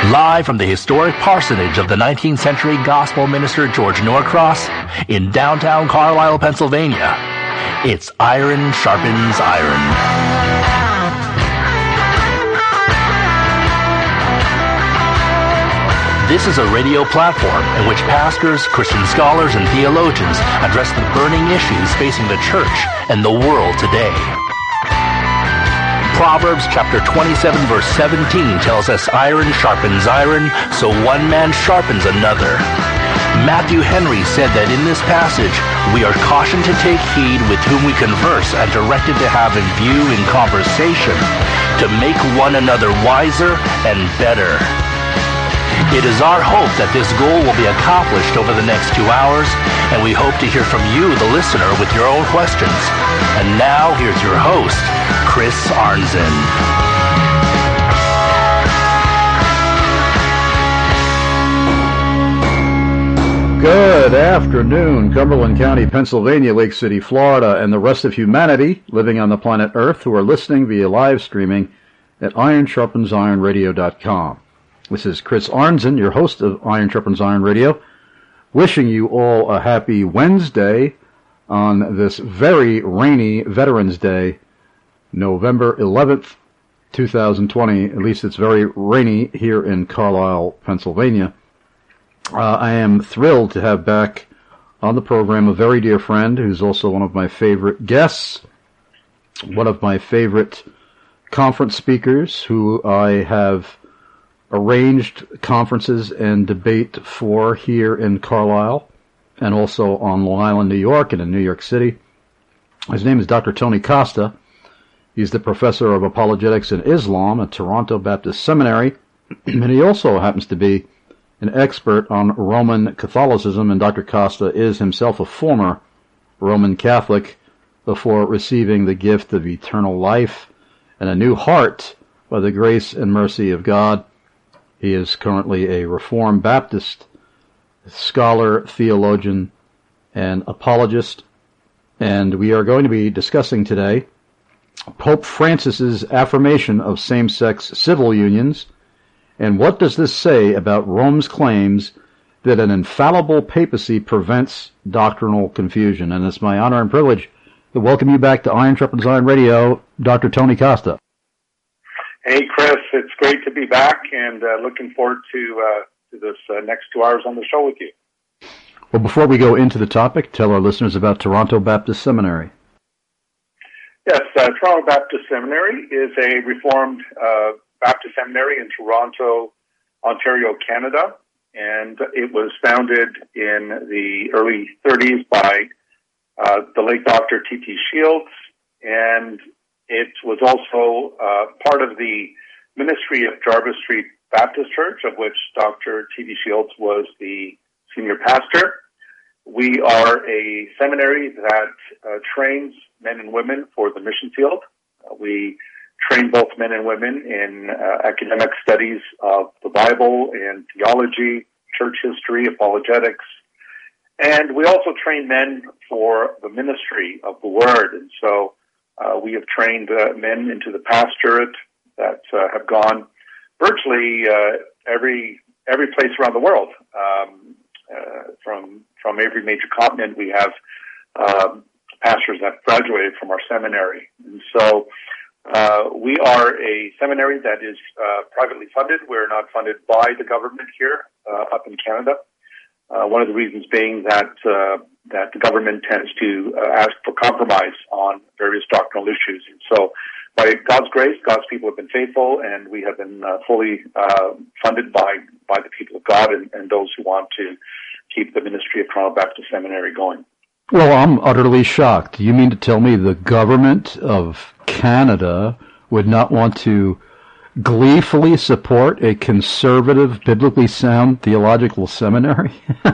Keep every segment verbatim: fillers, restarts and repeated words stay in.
Live from the historic parsonage of the nineteenth century gospel minister George Norcross in downtown Carlisle, Pennsylvania, it's Iron Sharpens Iron. This is a radio platform in which pastors, Christian scholars, and theologians address the burning issues facing the church and the world today. Proverbs chapter twenty-seven verse seventeen tells us iron sharpens iron, so one man sharpens another. Matthew Henry said that in this passage, we are cautioned to take heed with whom we converse and directed to have in view in conversation to make one another wiser and better. It is our hope that this goal will be accomplished over the next two hours, and we hope to hear from you, the listener, with your own questions. And now, here's your host, Chris Arnzen. Good afternoon, Cumberland County, Pennsylvania, Lake City, Florida, and the rest of humanity living on the planet Earth who are listening via live streaming at iron sharpens iron radio dot com. This is Chris Arnzen, your host of Iron Sharpens Iron Radio, wishing you all a happy Wednesday on this very rainy Veterans Day, November eleventh, twenty twenty. At least it's very rainy here in Carlisle, Pennsylvania. Uh, I am thrilled to have back on the program a very dear friend who's also one of my favorite guests, one of my favorite conference speakers who I have arranged conferences and debate for here in Carlisle and also on Long Island, New York, and in New York City. His name is Doctor Tony Costa. He's the professor of apologetics in Islam at Toronto Baptist Seminary, and he also happens to be an expert on Roman Catholicism, and Doctor Costa is himself a former Roman Catholic before receiving the gift of eternal life and a new heart by the grace and mercy of God. He is currently a Reformed Baptist scholar, theologian, and apologist. And we are going to be discussing today Pope Francis's affirmation of same-sex civil unions, and what does this say about Rome's claims that an infallible papacy prevents doctrinal confusion. And it's my honor and privilege to welcome you back to Iron Sharpens Iron Radio, Doctor Tony Costa. Hey, Chris, it's great to be back, and uh, looking forward to, uh, to this uh, next two hours on the show with you. Well, before we go into the topic, tell our listeners about Toronto Baptist Seminary. Yes, uh, Toronto Baptist Seminary is a Reformed uh, Baptist seminary in Toronto, Ontario, Canada, and it was founded in the early thirties by uh, the late Doctor T T Shields, and it was also uh, part of the ministry of Jarvis Street Baptist Church, of which Doctor T D Shields was the senior pastor. We are a seminary that uh, trains men and women for the mission field. Uh, we train both men and women in uh, academic studies of the Bible and theology, church history, apologetics. And we also train men for the ministry of the Word. And so Uh, we have trained uh, men into the pastorate that uh, have gone virtually uh, every every place around the world. Um, uh, from from every major continent, we have um, pastors that have graduated from our seminary. And so uh, we are a seminary that is uh, privately funded. We're not funded by the government here uh, up in Canada. Uh, one of the reasons being that uh, that the government tends to uh, ask for compromise on various doctrinal issues. And so, by God's grace, God's people have been faithful, and we have been uh, fully uh, funded by by the people of God and, and those who want to keep the ministry of Toronto Baptist Seminary going. Well, I'm utterly shocked. You mean to tell me the government of Canada would not want to gleefully support a conservative, biblically sound theological seminary?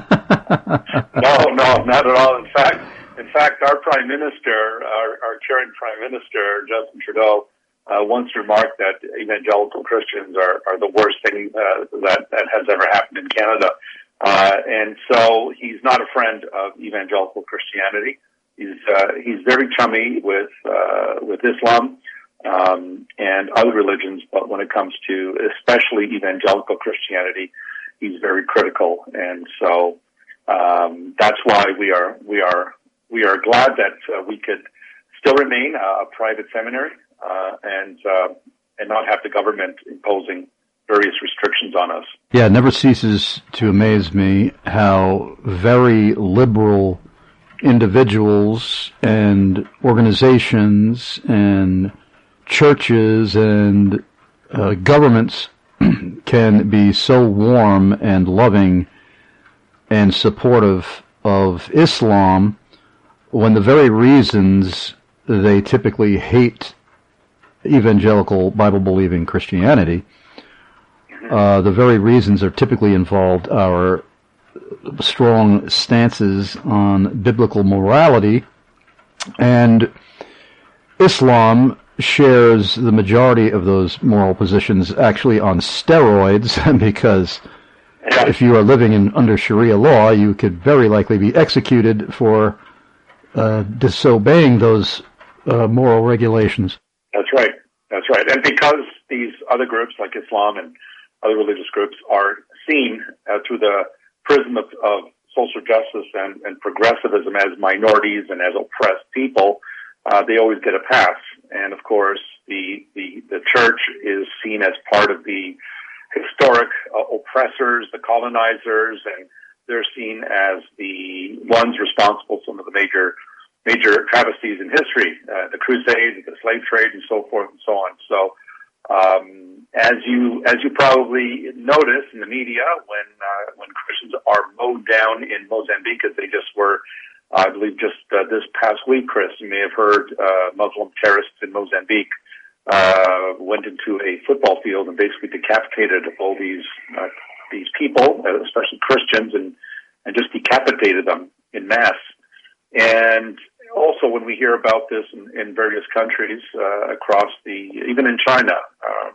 no, no, not at all. In fact, in fact, our Prime Minister, our, our caring Prime Minister, Justin Trudeau, uh, once remarked that evangelical Christians are, are the worst thing uh, that, that has ever happened in Canada. Uh, and so he's not a friend of evangelical Christianity. He's uh, he's very chummy with uh, with Islam. um, and other religions, but when it comes to especially evangelical Christianity, he's very critical. And so um, that's why we are we are we are glad that uh, we could still remain a private seminary uh, and uh, and not have the government imposing various restrictions on us. Yeah, it never ceases to amaze me how very liberal individuals and organizations and churches and uh, governments can be so warm and loving and supportive of Islam when the very reasons they typically hate evangelical Bible-believing Christianity, uh, the very reasons are typically involved our strong stances on biblical morality, and Islam shares the majority of those moral positions actually on steroids, because if you are living in under Sharia law, you could very likely be executed for uh, disobeying those uh, moral regulations. That's right. That's right. And because these other groups like Islam and other religious groups are seen uh, through the prism of, of social justice and, and progressivism as minorities and as oppressed people, uh, they always get a pass. And of course, the, the, the church is seen as part of the historic uh, oppressors, the colonizers, and they're seen as the ones responsible for some of the major major travesties in history, uh, the Crusades, the slave trade, and so forth and so on. So, um, as you as you probably notice in the media, when uh, when Christians are mowed down in Mozambique, as they just were, I believe just uh, this past week, Chris, you may have heard uh, Muslim terrorists in Mozambique uh, went into a football field and basically decapitated all these uh, these people, especially Christians, and and just decapitated them in mass. And also, when we hear about this in, in various countries uh, across the, even in China, uh,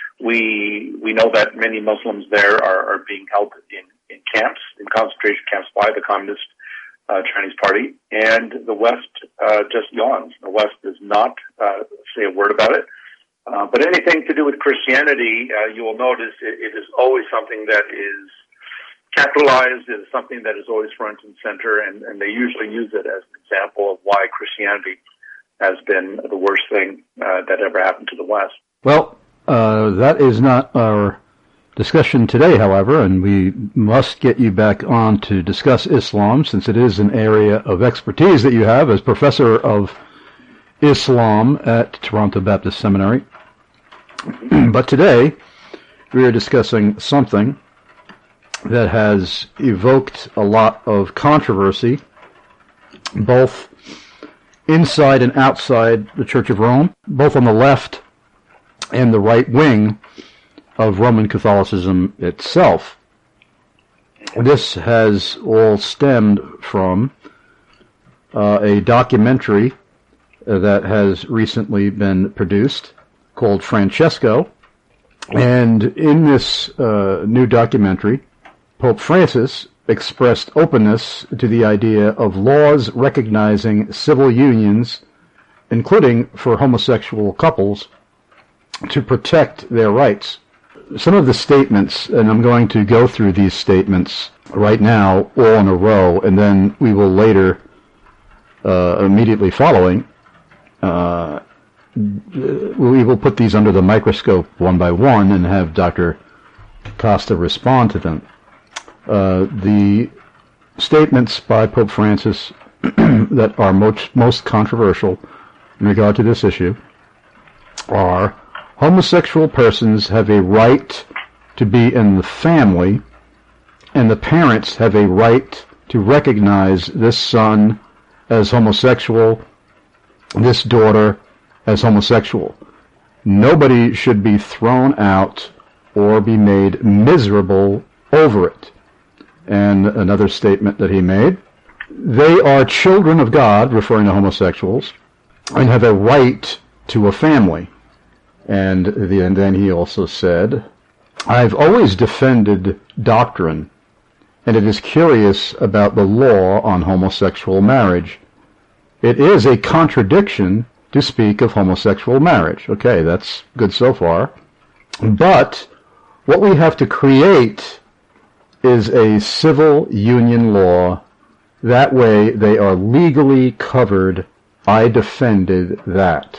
we we know that many Muslims there are, are being held in, in camps, in concentration camps by the Communist uh, Chinese Party, and the West uh, just yawns. The West does not uh, say a word about it. Uh, but anything to do with Christianity, uh, you will notice it, it is always something that is capitalized, is something that is always front and center, and, and they usually use it as an example of why Christianity has been the worst thing uh, that ever happened to the West. Well, uh, that is not our discussion today, however, and we must get you back on to discuss Islam, since it is an area of expertise that you have as professor of Islam at Toronto Baptist Seminary. But today, we are discussing something that has evoked a lot of controversy, both inside and outside the Church of Rome, both on the left and the right wing of Roman Catholicism itself. This has all stemmed from uh, a documentary uh, that has recently been produced called Francesco, and in this uh, new documentary, Pope Francis expressed openness to the idea of laws recognizing civil unions, including for homosexual couples, to protect their rights. Some of the statements, and I'm going to go through these statements right now all in a row, and then we will later, uh, immediately following, uh, we will put these under the microscope one by one and have Doctor Costa respond to them. Uh, the statements by Pope Francis that are most, most controversial in regard to this issue are: homosexual persons have a right to be in the family, and the parents have a right to recognize this son as homosexual, this daughter as homosexual. Nobody should be thrown out or be made miserable over it. And another statement that he made: they are children of God, referring to homosexuals, and have a right to a family. And, the, and then he also said, I've always defended doctrine, and it is curious about the law on homosexual marriage. It is a contradiction to speak of homosexual marriage. Okay, that's good so far. But what we have to create is a civil union law. That way they are legally covered. I defended that.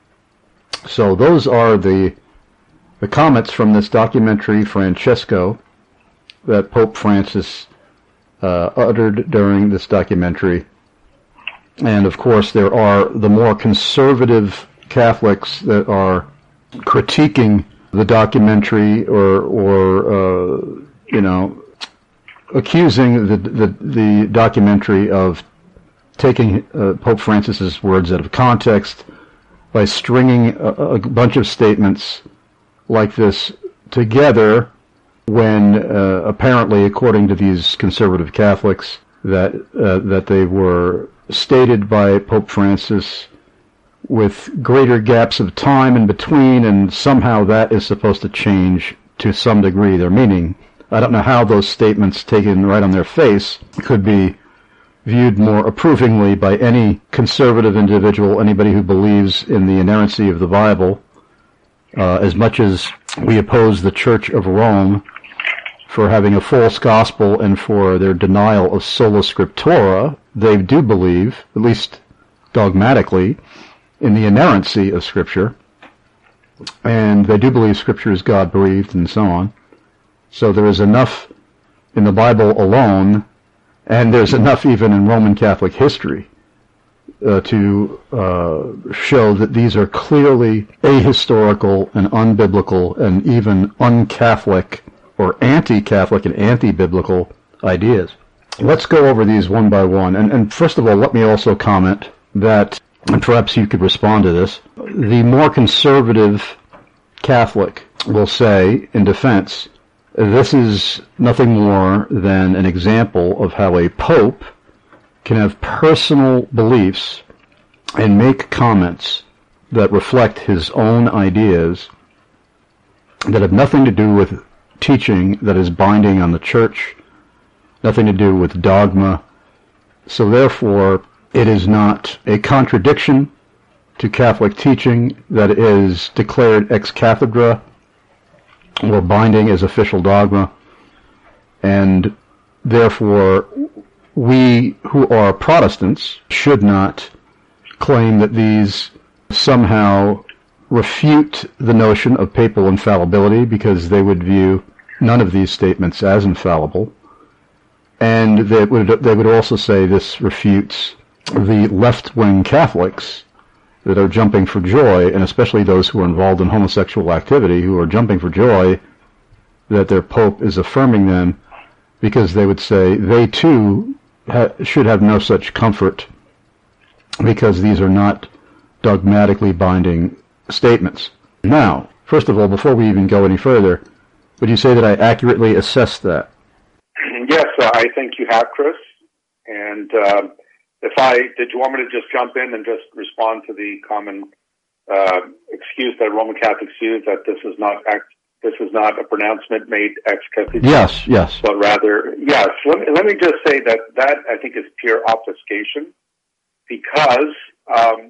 So those are the the comments from this documentary, Francesco, that Pope Francis uh, uttered during this documentary. And of course there are the more conservative Catholics that are critiquing the documentary or, or uh, you know, accusing the, the, the documentary of taking uh, Pope Francis's words out of context by stringing a, a bunch of statements like this together when uh, apparently, according to these conservative Catholics, that uh, that they were stated by Pope Francis with greater gaps of time in between, and somehow that is supposed to change to some degree their meaning. I don't know how those statements taken right on their face could be viewed more approvingly by any conservative individual, anybody who believes in the inerrancy of the Bible. Uh, as much as we oppose the Church of Rome for having a false gospel and for their denial of sola scriptura, they do believe, at least dogmatically, in the inerrancy of Scripture, and they do believe Scripture is God-breathed and so on. So there is enough in the Bible alone, and there's enough even in Roman Catholic history uh, to uh, show that these are clearly ahistorical and unbiblical and even un-Catholic or anti-Catholic and anti-biblical ideas. Let's go over these one by one. And, and first of all, let me also comment that, and perhaps you could respond to this, the more conservative Catholic will say in defense, this is nothing more than an example of how a pope can have personal beliefs and make comments that reflect his own ideas that have nothing to do with teaching that is binding on the church, nothing to do with dogma. So therefore, it is not a contradiction to Catholic teaching that is declared ex cathedra or binding as official dogma, and therefore we who are Protestants should not claim that these somehow refute the notion of papal infallibility, because they would view none of these statements as infallible, and they would they would also say this refutes the left-wing Catholics that are jumping for joy, and especially those who are involved in homosexual activity, who are jumping for joy that their Pope is affirming them, because they would say they too ha- should have no such comfort, because these are not dogmatically binding statements. Now, first of all, before we even go any further, would you say that I accurately assessed that? Yes, uh, I think you have, Chris. And uh, if I did, you want me to just jump in and just respond to the common uh, excuse that Roman Catholics use, that this is not ex, this is not a pronouncement made ex cathedra? Yes, yes. But rather, yes. Let me, let me just say that that I think is pure obfuscation, because um,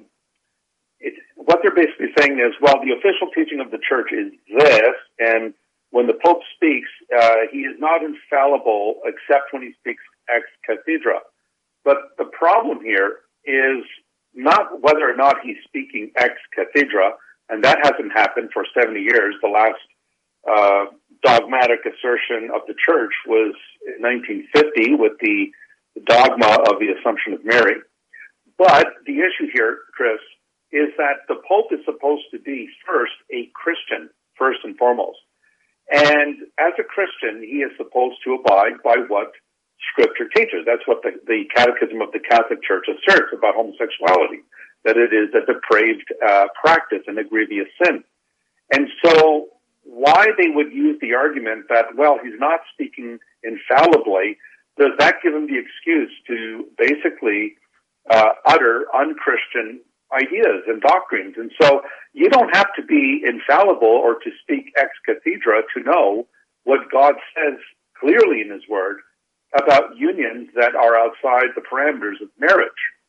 it, what they're basically saying is, well, the official teaching of the church is this, and when the Pope speaks, uh, he is not infallible except when he speaks ex cathedra. But the problem here is not whether or not he's speaking ex cathedra, and that hasn't happened for seventy years. The last uh, dogmatic assertion of the church was in nineteen fifty with the dogma of the Assumption of Mary. But the issue here, Chris, is that the Pope is supposed to be first a Christian, first and foremost. And as a Christian, he is supposed to abide by what Scripture teaches. That's what the, the Catechism of the Catholic Church asserts about homosexuality, that it is a depraved uh, practice and a grievous sin. And so why they would use the argument that, well, he's not speaking infallibly, does that give him the excuse to basically uh, utter unchristian ideas and doctrines? And so you don't have to be infallible or to speak ex cathedra to know what God says clearly in his word about unions that are outside the parameters of marriage.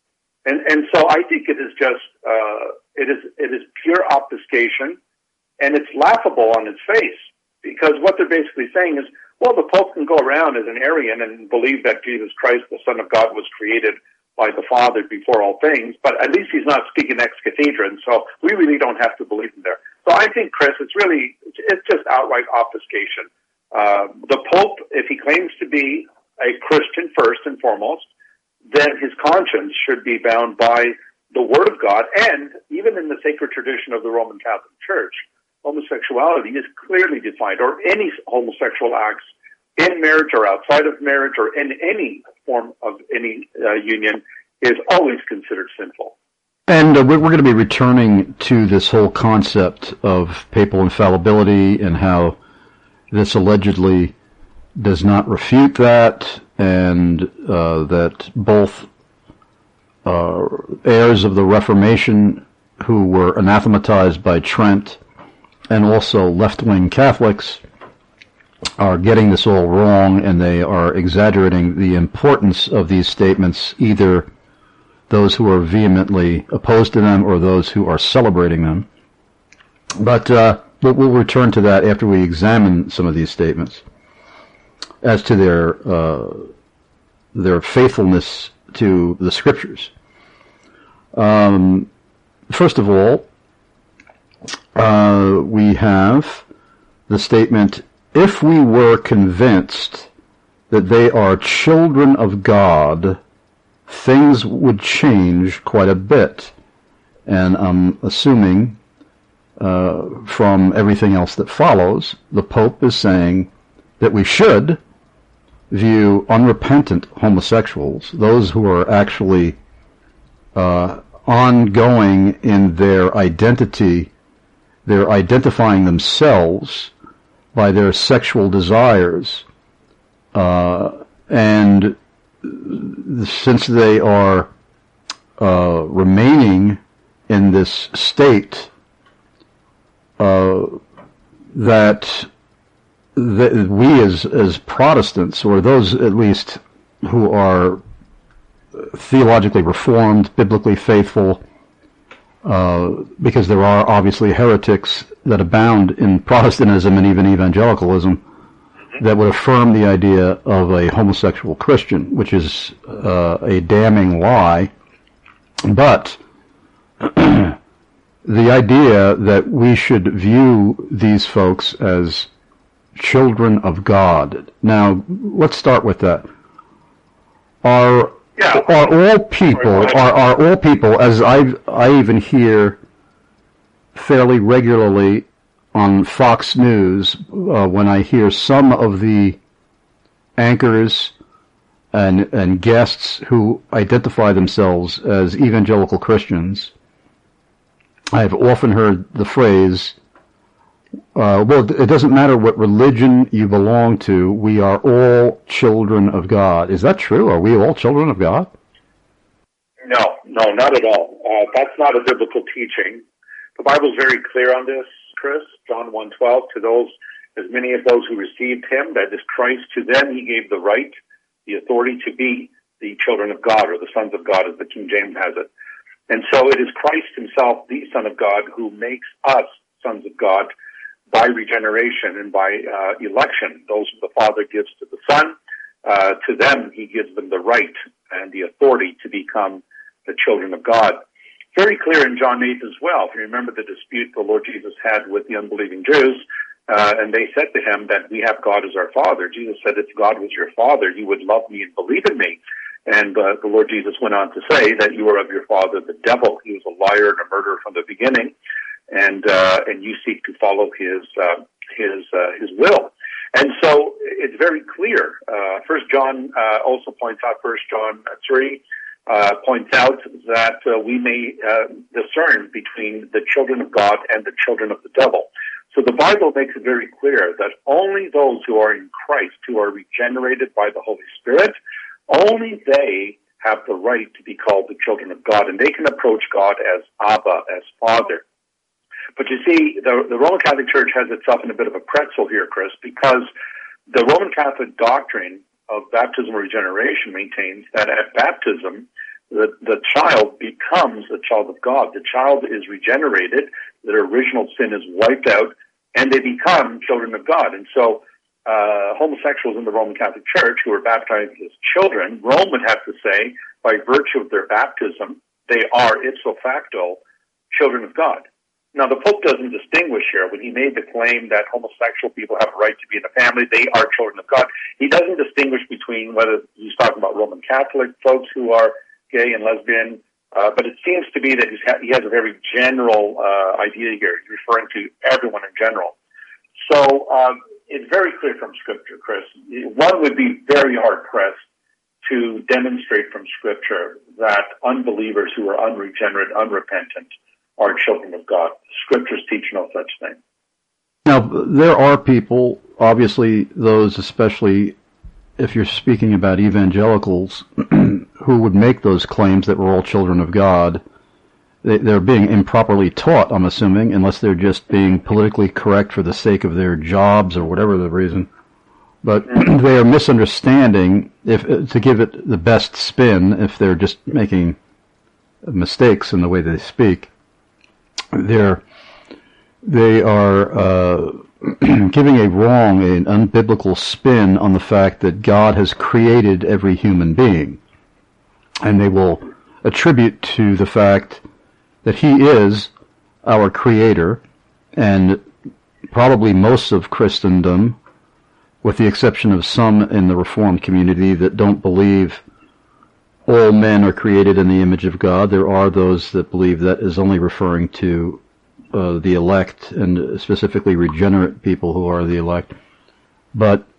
And and so I think it is just uh, it is it is pure obfuscation, and it's laughable on its face, because what they're basically saying is, well, the Pope can go around as an Arian and believe that Jesus Christ, the Son of God, was created by the Father before all things, but at least he's not speaking ex cathedra, and so we really don't have to believe him there. So I think, Chris, it's really, it's just outright obfuscation. Uh, the Pope, if he claims to be a Christian first and foremost, then his conscience should be bound by the Word of God, and even in the sacred tradition of the Roman Catholic Church, homosexuality is clearly defined, or any homosexual acts in marriage or outside of marriage or in any form of any uh, union is always considered sinful. And uh, we're, we're going to be returning to this whole concept of papal infallibility and how this allegedly does not refute that, and uh, that both uh, heirs of the Reformation who were anathematized by Trent and also left-wing Catholics are getting this all wrong, and they are exaggerating the importance of these statements, either those who are vehemently opposed to them or those who are celebrating them. But uh, we'll return to that after we examine some of these statements as to their uh, their faithfulness to the Scriptures. Um, first of all, uh, we have the statement, if we were convinced that they are children of God, things would change quite a bit. And I'm assuming uh, from everything else that follows, the Pope is saying that we should view unrepentant homosexuals, those who are actually uh, ongoing in their identity, they're identifying themselves by their sexual desires, uh, and since they are uh, remaining in this state, uh, that, that we as as Protestants, or those at least who are theologically reformed, biblically faithful, uh, because there are obviously heretics that abound in Protestantism and even evangelicalism that would affirm the idea of a homosexual Christian, which is uh, a damning lie. But the idea that we should view these folks as children of God. Now, let's start with that. Are Yeah. Are all people, are, are all people, as I I even hear fairly regularly on Fox News, uh, when I hear some of the anchors and and guests who identify themselves as evangelical Christians, I've often heard the phrase, Uh, well, it doesn't matter what religion you belong to, we are all children of God. Is that true? Are we all children of God? No, no, not at all. Uh, that's not a biblical teaching. The Bible is very clear on this, Chris. John one twelve, to those, as many of those who received him, that is Christ, to them he gave the right, the authority to be the children of God, or the sons of God, as the King James has it. And so it is Christ himself, the Son of God, who makes us sons of God by regeneration and by uh, election. Those the Father gives to the Son, uh, to them he gives them the right and the authority to become the children of God. Very clear in John eight as well. If you remember the dispute the Lord Jesus had with the unbelieving Jews, uh, and they said to him that we have God as our Father. Jesus said, if God was your Father, you would love me and believe in me. And uh, the Lord Jesus went on to say that you are of your father, the devil. He was a liar and a murderer from the beginning. And uh, and you seek to follow his uh, his uh, his will, and so it's very clear. Uh, First John uh, also points out. First John three uh, points out that uh, we may uh, discern between the children of God and the children of the devil. So the Bible makes it very clear that only those who are in Christ, who are regenerated by the Holy Spirit, only they have the right to be called the children of God, and they can approach God as Abba, as Father. But you see, the, the Roman Catholic Church has itself in a bit of a pretzel here, Chris, because the Roman Catholic doctrine of baptismal regeneration maintains that at baptism, the, the child becomes a child of God. The child is regenerated, their original sin is wiped out, and they become children of God. And so uh, homosexuals in the Roman Catholic Church who are baptized as children, Rome would have to say, by virtue of their baptism, they are ipso facto children of God. Now, the Pope doesn't distinguish here. When he made the claim that homosexual people have a right to be in a family, they are children of God. He doesn't distinguish between whether he's talking about Roman Catholic folks who are gay and lesbian, uh, but it seems to be that he's ha- he has a very general uh, idea here. He's referring to everyone in general. So um, it's very clear from Scripture, Chris. One would be very hard-pressed to demonstrate from Scripture that unbelievers who are unregenerate, unrepentant, are children of God. Scriptures teach no such thing. Now, there are people, obviously those, especially if you're speaking about evangelicals, who would make those claims that we're all children of God. They, they're being improperly taught, I'm assuming, unless they're just being politically correct for the sake of their jobs or whatever the reason. But they are misunderstanding, if to give it the best spin, if they're just making mistakes in the way they speak. They're, they are uh, giving a wrong, an unbiblical spin on the fact that God has created every human being. And they will attribute to the fact that He is our Creator, and probably most of Christendom, with the exception of some in the Reformed community that don't believe all men are created in the image of God. There are those that believe that is only referring to uh, the elect, and specifically regenerate people who are the elect. But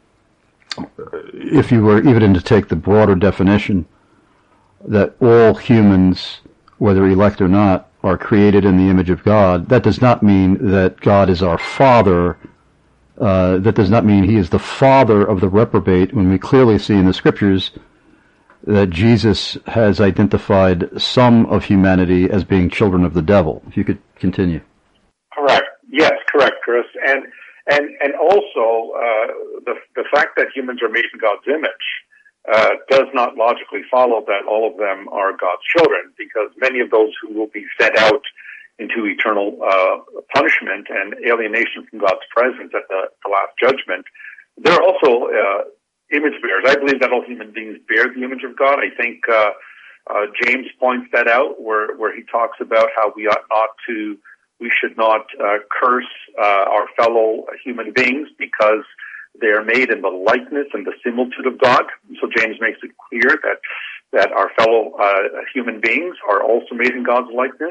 if you were even to take the broader definition that all humans, whether elect or not, are created in the image of God, that does not mean that God is our Father. Uh, that does not mean He is the father of the reprobate, when we clearly see in the Scriptures that Jesus has identified some of humanity as being children of the devil. If you could continue. Correct. Yes, correct, Chris. And and and also uh, the the fact that humans are made in God's image uh, does not logically follow that all of them are God's children, because many of those who will be sent out into eternal uh, punishment and alienation from God's presence at the, the last judgment, they're also uh, image bearers. I believe that all human beings bear the image of God. I think uh, uh, James points that out, where where he talks about how we ought not to, we should not uh, curse uh, our fellow human beings because they are made in the likeness and the similitude of God. So James makes it clear that that our fellow uh, human beings are also made in God's likeness.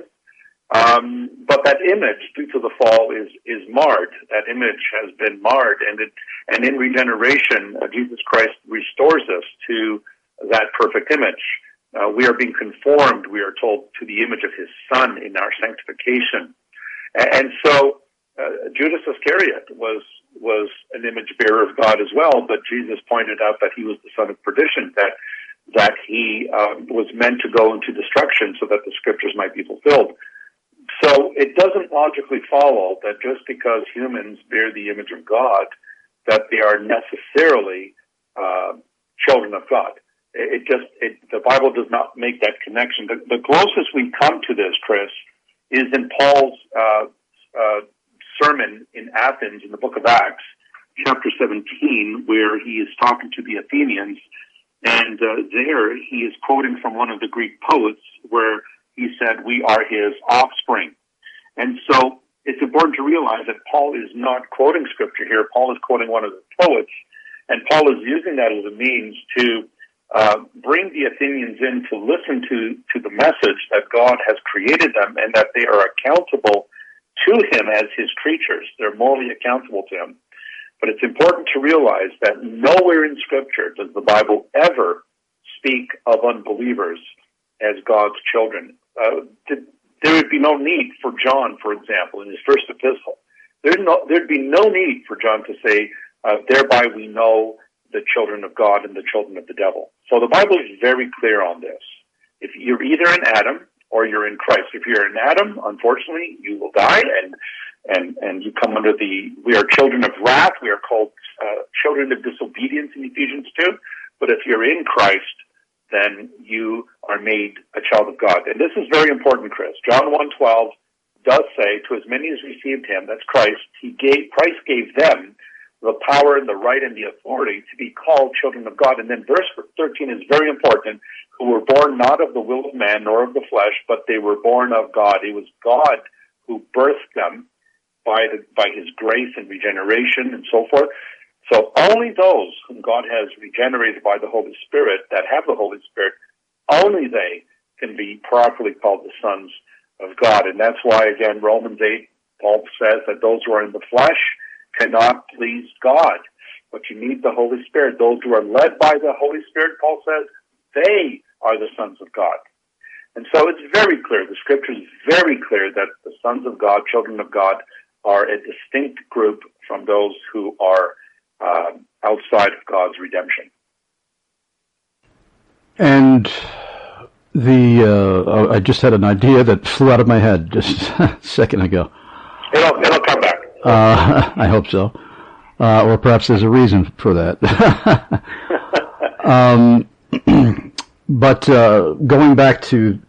Um, but that image, due to the fall, is is marred. That image has been marred, and it, and in regeneration, uh, Jesus Christ restores us to that perfect image. Uh, we are being conformed, we are told, to the image of His Son in our sanctification. And, and so uh, Judas Iscariot was was an image bearer of God as well, but Jesus pointed out that he was the son of perdition, that that he um, was meant to go into destruction so that the Scriptures might be fulfilled. So it doesn't logically follow that just because humans bear the image of God, that they are necessarily uh, children of God. It, it just it, the Bible does not make that connection. The, the closest we come to this, Chris, is in Paul's uh, uh, sermon in Athens in the book of Acts, chapter seventeen, where he is talking to the Athenians, and uh, there he is quoting from one of the Greek poets, where he said, "We are His offspring." And so it's important to realize that Paul is not quoting Scripture here. Paul is quoting one of the poets, and Paul is using that as a means to uh, bring the Athenians in to listen to, to the message that God has created them and that they are accountable to Him as His creatures. They're morally accountable to Him. But it's important to realize that nowhere in Scripture does the Bible ever speak of unbelievers as God's children. Uh, there would be no need for John, for example, in his first epistle. There'd, no, there'd be no need for John to say, uh, thereby we know the children of God and the children of the devil. So the Bible is very clear on this. If you're either in Adam or you're in Christ. If you're in Adam, unfortunately, you will die, and and and you come under the, we are children of wrath. We are called uh, children of disobedience in Ephesians two. But if you're in Christ, then you are made a child of God. And this is very important, Chris. John one twelve does say, to as many as received him, that's Christ, he gave, Christ gave them the power and the right and the authority to be called children of God. And then verse thirteen is very important, who were born not of the will of man nor of the flesh, but they were born of God. It was God who birthed them by the, by his grace and regeneration and so forth. So only those whom God has regenerated by the Holy Spirit, that have the Holy Spirit, only they can be properly called the sons of God. And that's why, again, Romans eight, Paul says that those who are in the flesh cannot please God. But you need the Holy Spirit. Those who are led by the Holy Spirit, Paul says, they are the sons of God. And so it's very clear, the scripture is very clear that the sons of God, children of God, are a distinct group from those who are uh, outside of God's redemption. And the uh, I just had an idea that flew out of my head just a second ago. It'll, it'll come back. Uh, I hope so. Uh, or perhaps there's a reason for that. um, but uh, going back to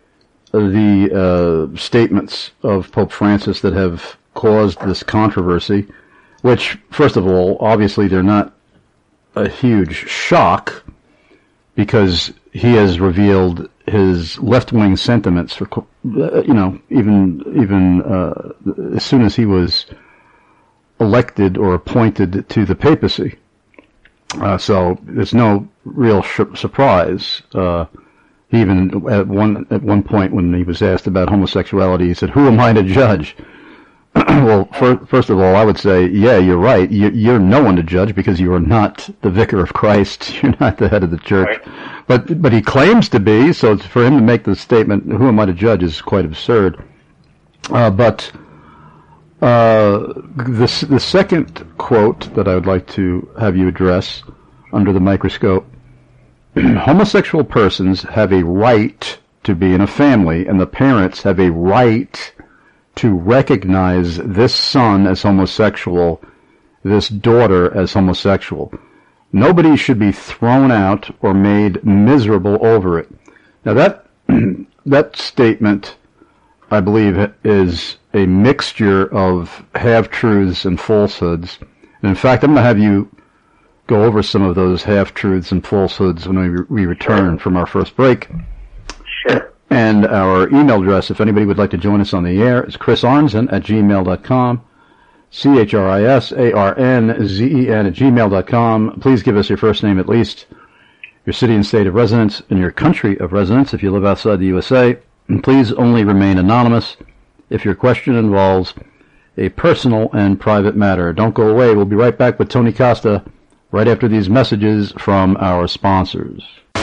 the uh, statements of Pope Francis that have caused this controversy, which, first of all, obviously they're not a huge shock, because he has revealed his left-wing sentiments for, you know, even even uh, as soon as he was elected or appointed to the papacy. Uh, so there's no real sh- surprise. Uh, he even at one at one point when he was asked about homosexuality, he said, "Who am I to judge?" Well, for, first of all, I would say, yeah, you're right. You, you're no one to judge because you are not the vicar of Christ. You're not the head of the church. Right. But but he claims to be, so for him to make the statement, who am I to judge, is quite absurd. Uh, but uh, the, the second quote that I would like to have you address under the microscope, homosexual persons have a right to be in a family, and the parents have a right to recognize this son as homosexual, this daughter as homosexual. Nobody should be thrown out or made miserable over it. Now that that statement, I believe, is a mixture of half-truths and falsehoods. And in fact, I'm going to have you go over some of those half-truths and falsehoods when we, re- we return from our first break. Sure. And our email address, if anybody would like to join us on the air, is chris arnzen at gmail dot com, C H R I S A R N Z E N at gmail dot com. Please give us your first name at least, your city and state of residence, and your country of residence if you live outside the U S A. And please only remain anonymous if your question involves a personal and private matter. Don't go away. We'll be right back with Tony Costa right after these messages from our sponsors.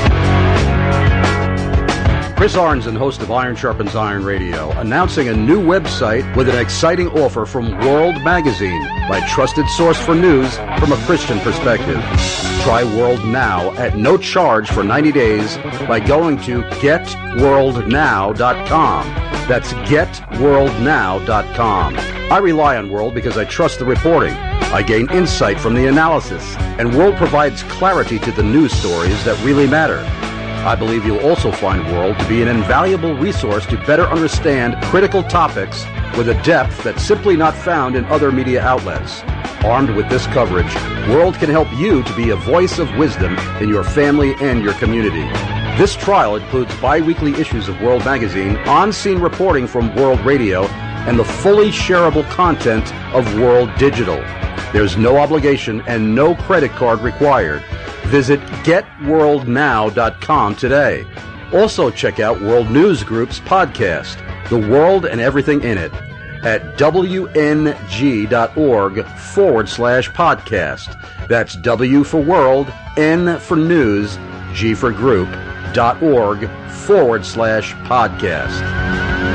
Chris Arnzen, host of Iron Sharpens Iron Radio, announcing a new website with an exciting offer from World Magazine, my trusted source for news from a Christian perspective. Try World Now at no charge for ninety days by going to get world now dot com. That's get world now dot com. I rely on World because I trust the reporting. I gain insight from the analysis, and World provides clarity to the news stories that really matter. I believe you'll also find World to be an invaluable resource to better understand critical topics with a depth that's simply not found in other media outlets. Armed with this coverage, World can help you to be a voice of wisdom in your family and your community. This trial includes bi-weekly issues of World Magazine, on-scene reporting from World Radio, and the fully shareable content of World Digital. There's no obligation and no credit card required. Visit get world now dot com today. Also check out World News Group's podcast, The World and Everything in It, at W N G dot org forward slash podcast. That's W for World, N for News, G for Group, dot org forward slash podcast.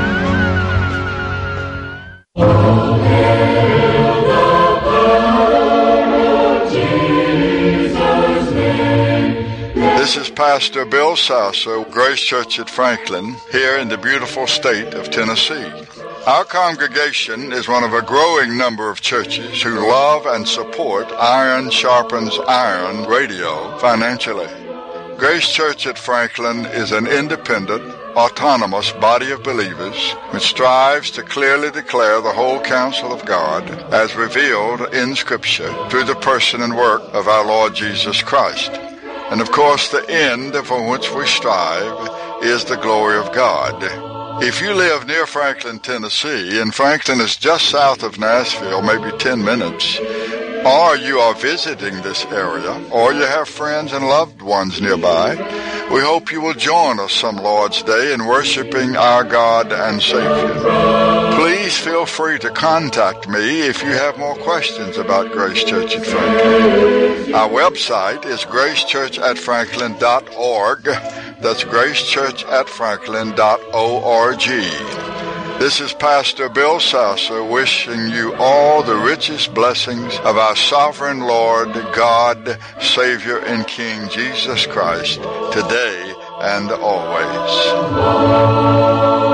This is Pastor Bill Sasser, Grace Church at Franklin, here in the beautiful state of Tennessee. Our congregation is one of a growing number of churches who love and support Iron Sharpens Iron Radio financially. Grace Church at Franklin is an independent, autonomous body of believers which strives to clearly declare the whole counsel of God as revealed in Scripture through the person and work of our Lord Jesus Christ. And of course, the end for which we strive is the glory of God. If you live near Franklin, Tennessee, and Franklin is just south of Nashville, maybe ten minutes, or you are visiting this area, or you have friends and loved ones nearby, we hope you will join us some Lord's Day in worshiping our God and Savior. Please feel free to contact me if you have more questions about Grace Church at Franklin. Our website is grace church at franklin dot org. That's grace church at franklin dot org. This is Pastor Bill Sasser wishing you all the richest blessings of our sovereign Lord, God, Savior, and King Jesus Christ, today and always.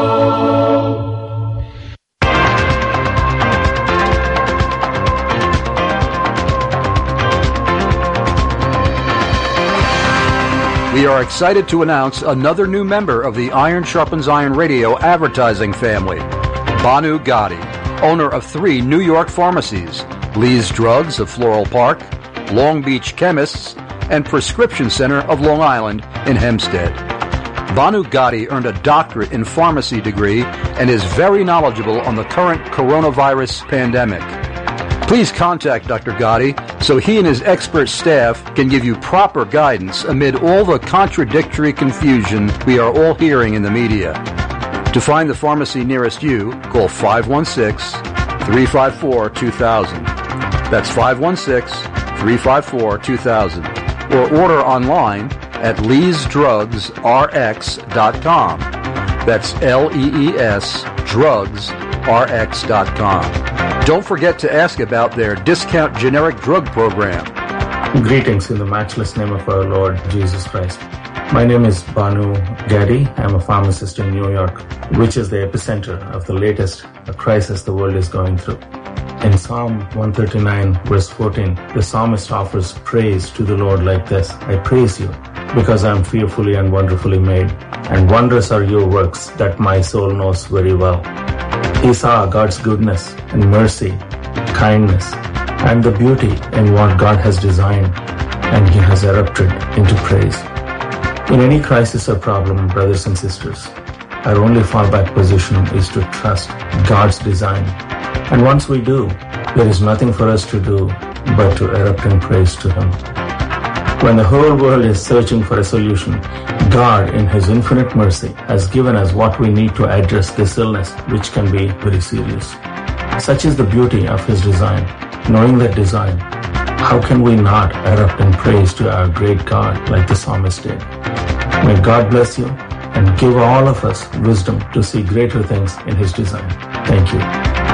We are excited to announce another new member of the Iron Sharpens Iron Radio advertising family, Banu Gotti, owner of three New York pharmacies, Lee's Drugs of Floral Park, Long Beach Chemists, and Prescription Center of Long Island in Hempstead. Banu Gotti earned a doctorate in pharmacy degree and is very knowledgeable on the current coronavirus pandemic. Please contact Doctor Gotti so he and his expert staff can give you proper guidance amid all the contradictory confusion we are all hearing in the media. To find the pharmacy nearest you, call five one six, three five four, two thousand. That's five one six, three five four, two thousand. Or order online at lees drugs r x dot com. That's L E E S drugs r x dot com. Don't forget to ask about their discount generic drug program. Greetings in the matchless name of our Lord Jesus Christ. My name is Banu Gotti. I'm a pharmacist in New York, which is the epicenter of the latest crisis the world is going through. In Psalm one thirty-nine, verse fourteen, the psalmist offers praise to the Lord like this: I praise you because I am fearfully and wonderfully made, and wondrous are your works that my soul knows very well. He saw God's goodness and mercy, kindness, and the beauty in what God has designed, and he has erupted into praise. In any crisis or problem, brothers and sisters, our only fallback position is to trust God's design. And once we do, there is nothing for us to do but to erupt in praise to him. When the whole world is searching for a solution, God, in his infinite mercy, has given us what we need to address this illness, which can be very serious. Such is the beauty of his design. Knowing that design, how can we not erupt in praise to our great God like the psalmist did? May God bless you and give all of us wisdom to see greater things in his design. Thank you.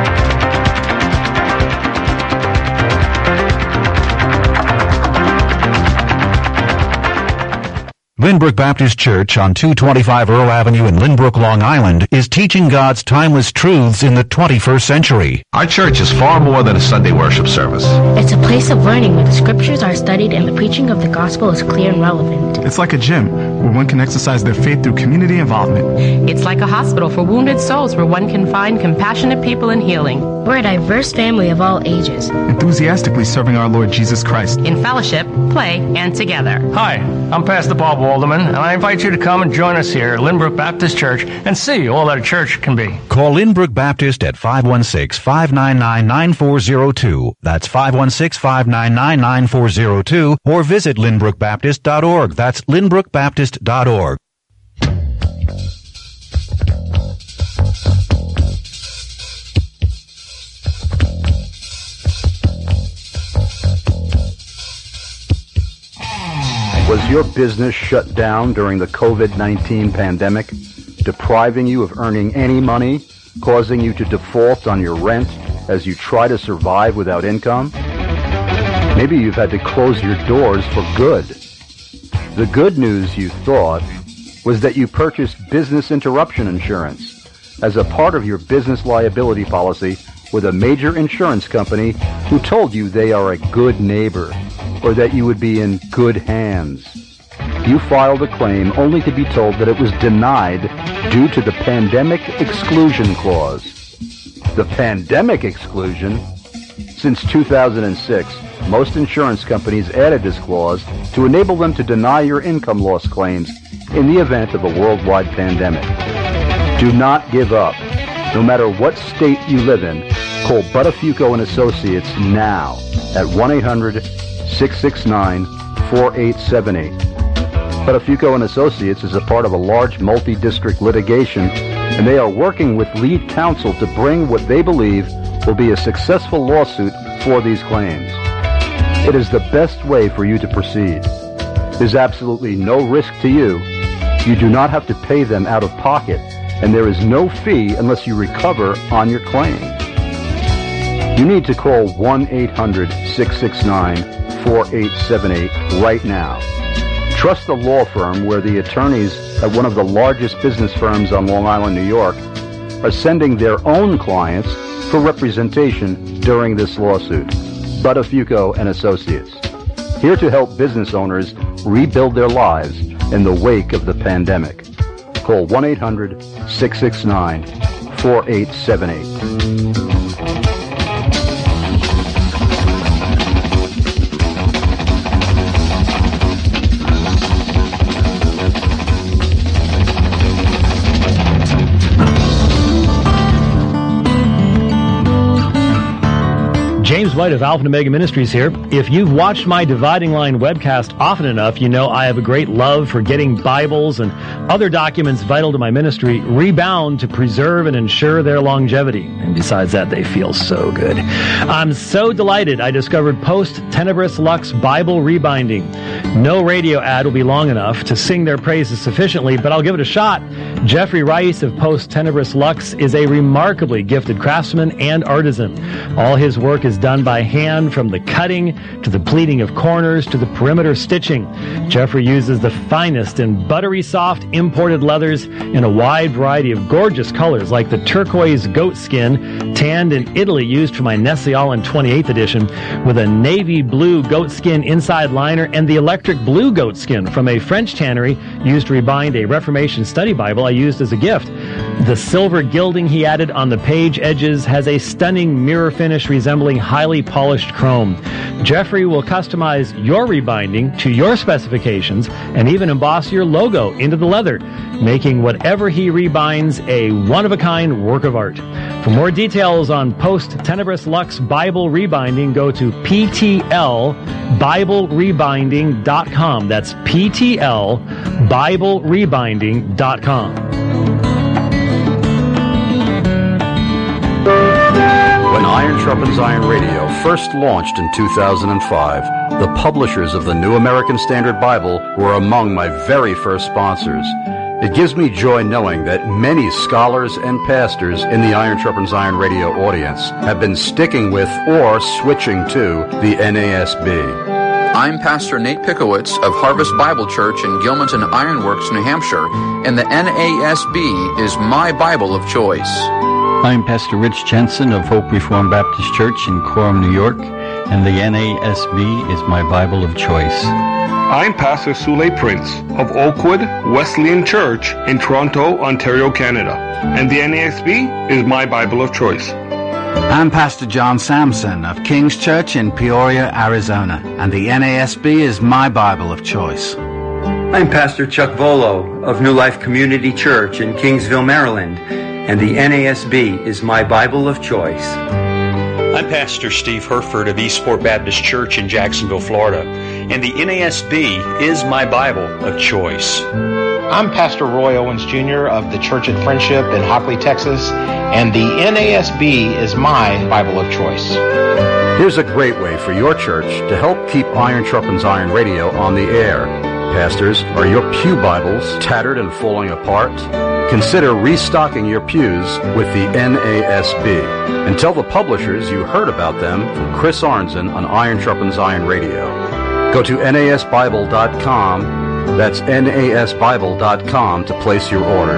Lynbrook Baptist Church on two twenty-five Earl Avenue in Lynbrook, Long Island is teaching God's timeless truths in the twenty-first century. Our church is far more than a Sunday worship service. It's a place of learning where the scriptures are studied and the preaching of the gospel is clear and relevant. It's like a gym where one can exercise their faith through community involvement. It's like a hospital for wounded souls where one can find compassionate people and healing. We're a diverse family of all ages, enthusiastically serving our Lord Jesus Christ in fellowship, play, and together. Hi, I'm Pastor Bob Walderman, and I invite you to come and join us here at Lynbrook Baptist Church and see all that a church can be. Call Lynbrook Baptist at five one six, five nine nine, nine four zero two. That's five one six, five nine nine, nine four zero two, or visit lynbrook baptist dot org. That's lynbrook baptist dot org. Was your business shut down during the covid nineteen pandemic, depriving you of earning any money, causing you to default on your rent as you try to survive without income? Maybe you've had to close your doors for good. The good news, you thought, was that you purchased business interruption insurance as a part of your business liability policy with a major insurance company who told you they are a good neighbor, or that you would be in good hands. You filed a claim only to be told that it was denied due to the Pandemic Exclusion Clause. The Pandemic Exclusion? Since two thousand six, most insurance companies added this clause to enable them to deny your income loss claims in the event of a worldwide pandemic. Do not give up. No matter what state you live in, call Buttafuoco and Associates now at one eight hundred, six six nine, four eight seven eight. Buttafuoco and Associates is a part of a large multi-district litigation, and they are working with lead counsel to bring what they believe will be a successful lawsuit for these claims. It is the best way for you to proceed. There's absolutely no risk to you. You do not have to pay them out of pocket, and there is no fee unless you recover on your claim. You need to call one eight hundred, six six nine, four eight seven eight right now. Trust the law firm where the attorneys at one of the largest business firms on Long Island, New York, are sending their own clients for representation during this lawsuit. Buttafuoco and Associates, here to help business owners rebuild their lives in the wake of the pandemic. Call one eight hundred, six six nine, four eight seven eight. James White of Alpha and Omega Ministries here. If you've watched my Dividing Line webcast often enough, you know I have a great love for getting Bibles and other documents vital to my ministry rebound to preserve and ensure their longevity. And besides that, they feel so good. I'm so delighted I discovered Post Tenebris Lux Bible Rebinding. No radio ad will be long enough to sing their praises sufficiently, but I'll give it a shot. Jeffrey Rice of Post Tenebris Lux is a remarkably gifted craftsman and artisan. All his work is done by hand, from the cutting to the pleating of corners to the perimeter stitching. Jeffrey uses the finest and buttery soft imported leathers in a wide variety of gorgeous colors, like the turquoise goat skin tanned in Italy used for my Nestle Allen twenty-eighth edition, with a navy blue goat skin inside liner, and the electric blue goat skin from a French tannery used to rebind a Reformation study Bible I used as a gift. The silver gilding he added on the page edges has a stunning mirror finish resembling highly polished chrome. Jeffrey will customize your rebinding to your specifications and even emboss your logo into the leather, making whatever he rebinds a one-of-a-kind work of art. For more details on Post Tenebris Lux Bible Rebinding, go to P T L Bible Rebinding dot com. That's P T L Bible Rebinding dot com. When Iron Sharpens Iron Radio first launched in two thousand five, the publishers of the New American Standard Bible were among my very first sponsors. It gives me joy knowing that many scholars and pastors in the Iron Sharpens Iron Radio audience have been sticking with or switching to the N A S B. I'm Pastor Nate Pickowitz of Harvest Bible Church in Gilmanton Ironworks, New Hampshire, and the N A S B is my Bible of choice. I'm Pastor Rich Jensen of Hope Reformed Baptist Church in Coram, New York, and the N A S B is my Bible of choice. I'm Pastor Sule Prince of Oakwood Wesleyan Church in Toronto, Ontario, Canada, and the N A S B is my Bible of choice. I'm Pastor John Sampson of King's Church in Peoria, Arizona, and the N A S B is my Bible of choice. I'm Pastor Chuck Volo of New Life Community Church in Kingsville, Maryland, and the N A S B is my Bible of choice. I'm Pastor Steve Herford of Eastport Baptist Church in Jacksonville, Florida, and the N A S B is my Bible of choice. I'm Pastor Roy Owens Junior of the Church at Friendship in Hockley, Texas, and the N A S B is my Bible of choice. Here's a great way for your church to help keep Iron Sharpens Iron Radio on the air. Pastors, are your pew Bibles tattered and falling apart? Consider restocking your pews with the N A S B. And tell the publishers you heard about them from Chris Arnzen on Iron Sharpens Iron Radio. Go to N A S Bible dot com. That's N A S Bible dot com to place your order.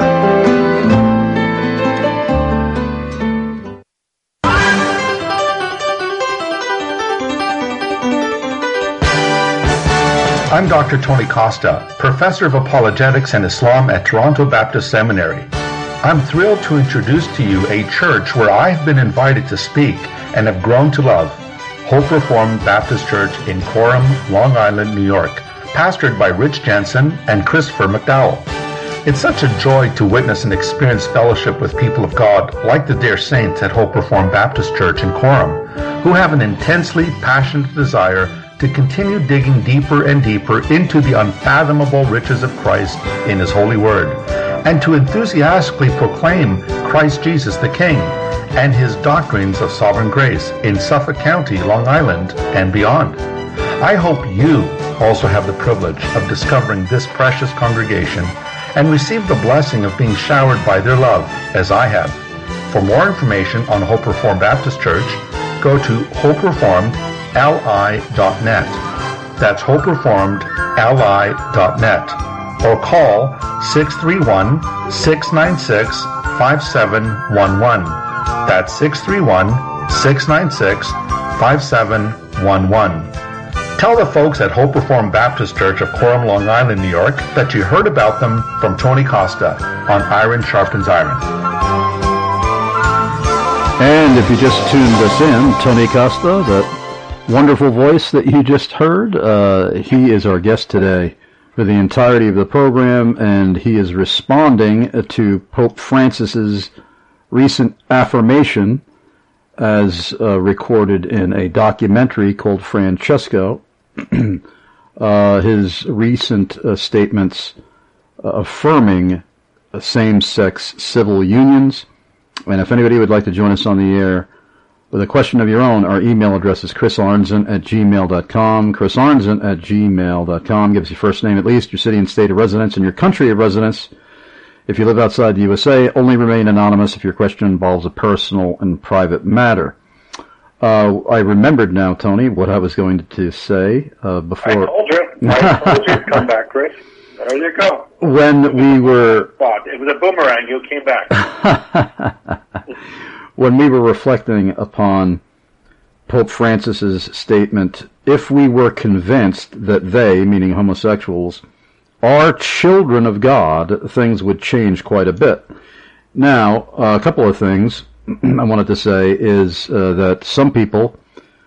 I'm Doctor Tony Costa, Professor of Apologetics and Islam at Toronto Baptist Seminary. I'm thrilled to introduce to you a church where I've been invited to speak and have grown to love, Hope Reformed Baptist Church in Coram, Long Island, New York, pastored by Rich Jensen and Christopher McDowell. It's such a joy to witness and experience fellowship with people of God like the dear saints at Hope Reformed Baptist Church in Coram, who have an intensely passionate desire to continue digging deeper and deeper into the unfathomable riches of Christ in His holy word, and to enthusiastically proclaim Christ Jesus the King and His doctrines of sovereign grace in Suffolk County, Long Island, and beyond. I hope you also have the privilege of discovering this precious congregation and receive the blessing of being showered by their love, as I have. For more information on Hope Reformed Baptist Church, go to hope reformed l i dot net. That's hope reformed l i dot net. Or call six three one, six nine six, five seven one one. That's six three one, six nine six, five seven one one. Tell the folks at Hope Reformed Baptist Church of Coram, Long Island, New York, that you heard about them from Tony Costa on Iron Sharpens Iron. And if you just tuned us in, Tony Costa, that wonderful voice that you just heard, uh, he is our guest today for the entirety of the program, and he is responding to Pope Francis's recent affirmation as uh, recorded in a documentary called Francesco, uh, his recent uh, statements uh, affirming uh, same-sex civil unions. And if anybody would like to join us on the air with a question of your own, our email address is chris arnzen at gmail dot com. chris arnzen at gmail dot com. Give us your first name at least, your city and state of residence, and your country of residence. If you live outside the U S A, only remain anonymous if your question involves a personal and private matter. Uh, I remembered now, Tony, what I was going to say uh, before. I told you. I told you to come back, Chris. There you go. When we were... It was a boomerang. You came back. When we were reflecting upon Pope Francis's statement, if we were convinced that they, meaning homosexuals, are children of God, things would change quite a bit. Now, uh, a couple of things I wanted to say is uh, that some people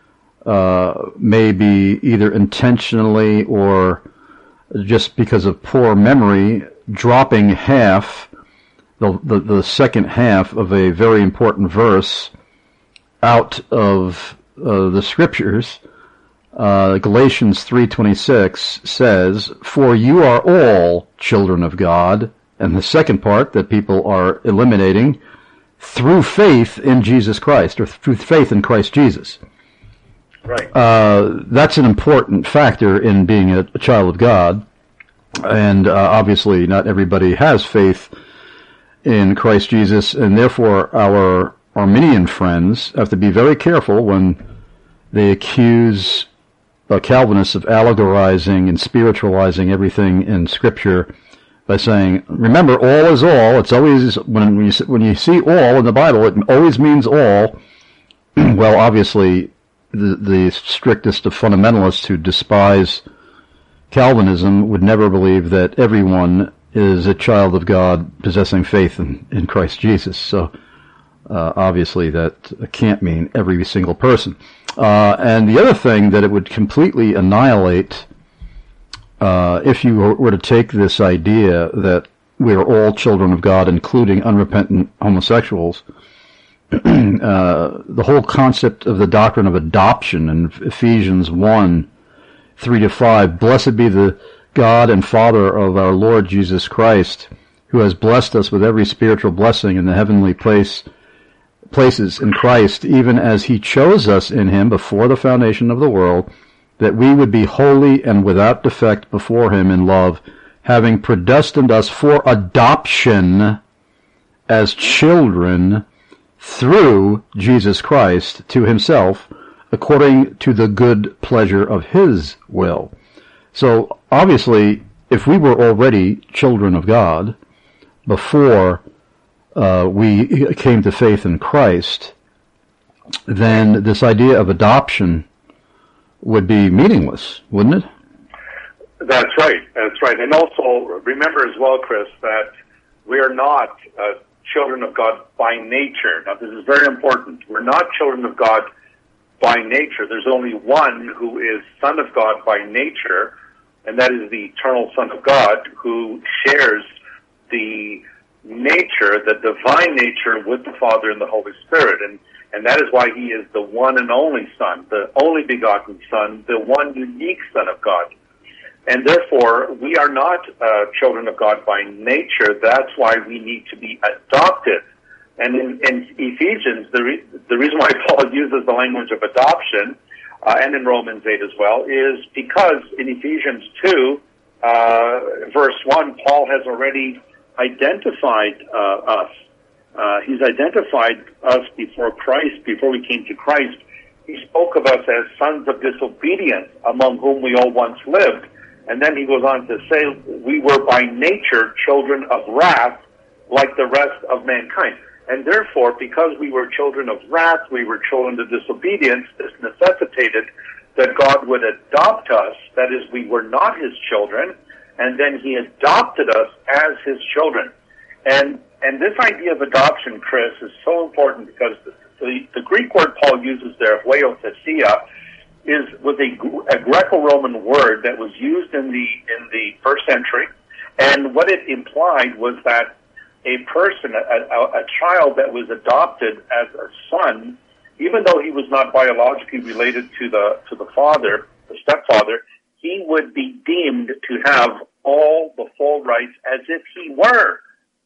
uh, may be either intentionally or just because of poor memory dropping half, the, the, the second half of a very important verse out of uh, the Scriptures. Uh, Galatians three twenty-six says, "For you are all children of God," and the second part that people are eliminating, "through faith in Jesus Christ," or through faith in Christ Jesus. Right. Uh, that's an important factor in being a, a child of God, and uh, obviously not everybody has faith in Christ Jesus, and therefore our Arminian friends have to be very careful when they accuse Uh, Calvinists of allegorizing and spiritualizing everything in Scripture by saying, remember, all is all. It's always, when you, when you see all in the Bible, it always means all. Well, obviously, the, the strictest of fundamentalists who despise Calvinism would never believe that everyone is a child of God possessing faith in, in Christ Jesus. So, uh, obviously, that can't mean every single person. Uh, and the other thing that it would completely annihilate, uh, if you were to take this idea that we are all children of God, including unrepentant homosexuals, uh, the whole concept of the doctrine of adoption in Ephesians one, three to five, "Blessed be the God and Father of our Lord Jesus Christ, who has blessed us with every spiritual blessing in the heavenly place, places in Christ, even as he chose us in him before the foundation of the world, that we would be holy and without defect before him in love, having predestined us for adoption as children through Jesus Christ to himself, according to the good pleasure of his will." So, obviously, if we were already children of God before Uh, we came to faith in Christ, then this idea of adoption would be meaningless, wouldn't it? That's right. That's right. And also remember as well, Chris, that we are not uh, children of God by nature. Now, this is very important. We're not children of God by nature. There's only one who is Son of God by nature, and that is the eternal Son of God, who shares the nature, the divine nature, with the Father and the Holy Spirit. And, and that is why he is the one and only Son, the only begotten Son, the one unique Son of God. And therefore, we are not uh, children of God by nature. That's why we need to be adopted. And in, in Ephesians, the, re- the reason why Paul uses the language of adoption, uh, and in Romans eight as well, is because in Ephesians two, uh, verse one, Paul has already identified uh, us. Uh, he's identified us before Christ, before we came to Christ. He spoke of us as sons of disobedience, among whom we all once lived. And then he goes on to say, we were by nature children of wrath, like the rest of mankind. And therefore, because we were children of wrath, we were children of disobedience, this necessitated that God would adopt us, that is, we were not his children, and then he adopted us as his children. And and this idea of adoption, Chris, is so important because the, the, the Greek word Paul uses there, huiothesia, is was a, a Greco-Roman word that was used in the in the first century, and what it implied was that a person, a, a, a child that was adopted as a son, even though he was not biologically related to the to the father, the stepfather, he would be deemed to have all the full rights as if he were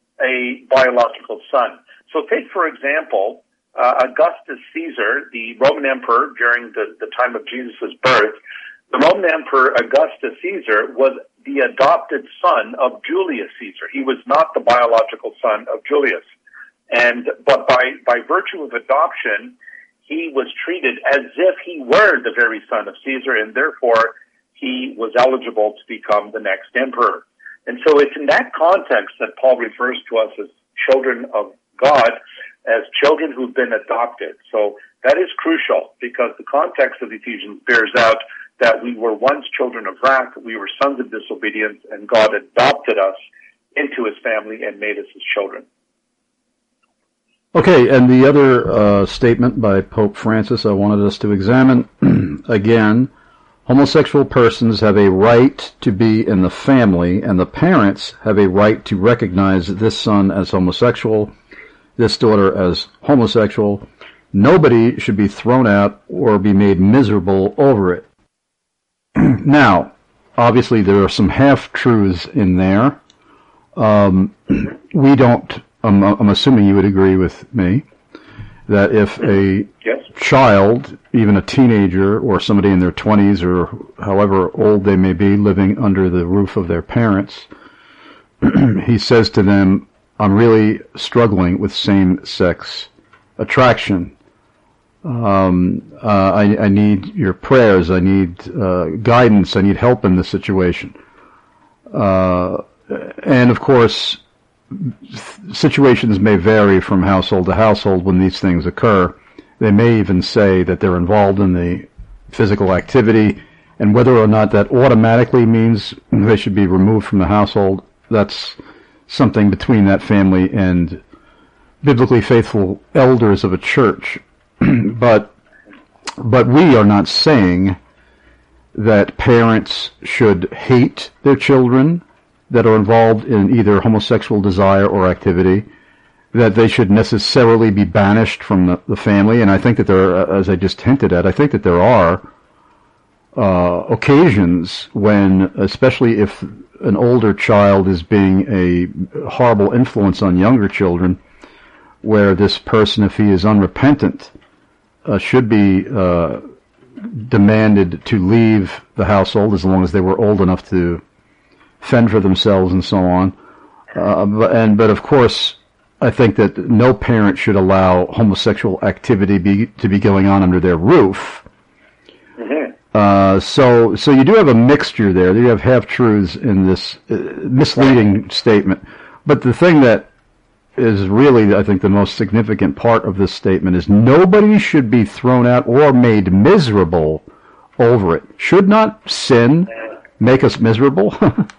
a biological son. So take, for example, Uh, Augustus Caesar, the Roman emperor during the, the time of Jesus' birth. The Roman emperor Augustus Caesar was the adopted son of Julius Caesar. He was not the biological son of Julius. And, but by, by virtue of adoption, he was treated as if he were the very son of Caesar, and therefore he was eligible to become the next emperor. And so it's in that context that Paul refers to us as children of God, as children who've been adopted. So that is crucial because the context of Ephesians bears out that we were once children of wrath, we were sons of disobedience, and God adopted us into his family and made us his children. Okay, and the other uh, statement by Pope Francis I wanted us to examine, again, homosexual persons have a right to be in the family, and the parents have a right to recognize this son as homosexual, this daughter as homosexual. Nobody should be thrown out or be made miserable over it. Now, obviously there are some half-truths in there. Um, we don't, I'm, I'm assuming you would agree with me, that if a yes. child, even a teenager or somebody in their twenties or however old they may be living under the roof of their parents, he says to them, I'm really struggling with same-sex attraction. Um, uh, I, I need your prayers. I need uh, guidance. I need help in this situation. Uh, and of course, situations may vary from household to household when these things occur. They may even say that they're involved in the physical activity, and whether or not that automatically means they should be removed from the household, that's something between that family and biblically faithful elders of a church. but but we are not saying that parents should hate their children that are involved in either homosexual desire or activity, that they should necessarily be banished from the, the family. And I think that there are, as I just hinted at, I think that there are uh, occasions when, especially if an older child is being a horrible influence on younger children, where this person, if he is unrepentant, uh, should be uh, demanded to leave the household as long as they were old enough to fend for themselves and so on. Uh, but, and but of course, I think that no parent should allow homosexual activity be, to be going on under their roof. Mm-hmm. Uh, so, so you do have a mixture there. You have half-truths in this uh, misleading statement. But the thing that is really, I think, the most significant part of this statement is nobody should be thrown out or made miserable over it. Should not sin make us miserable?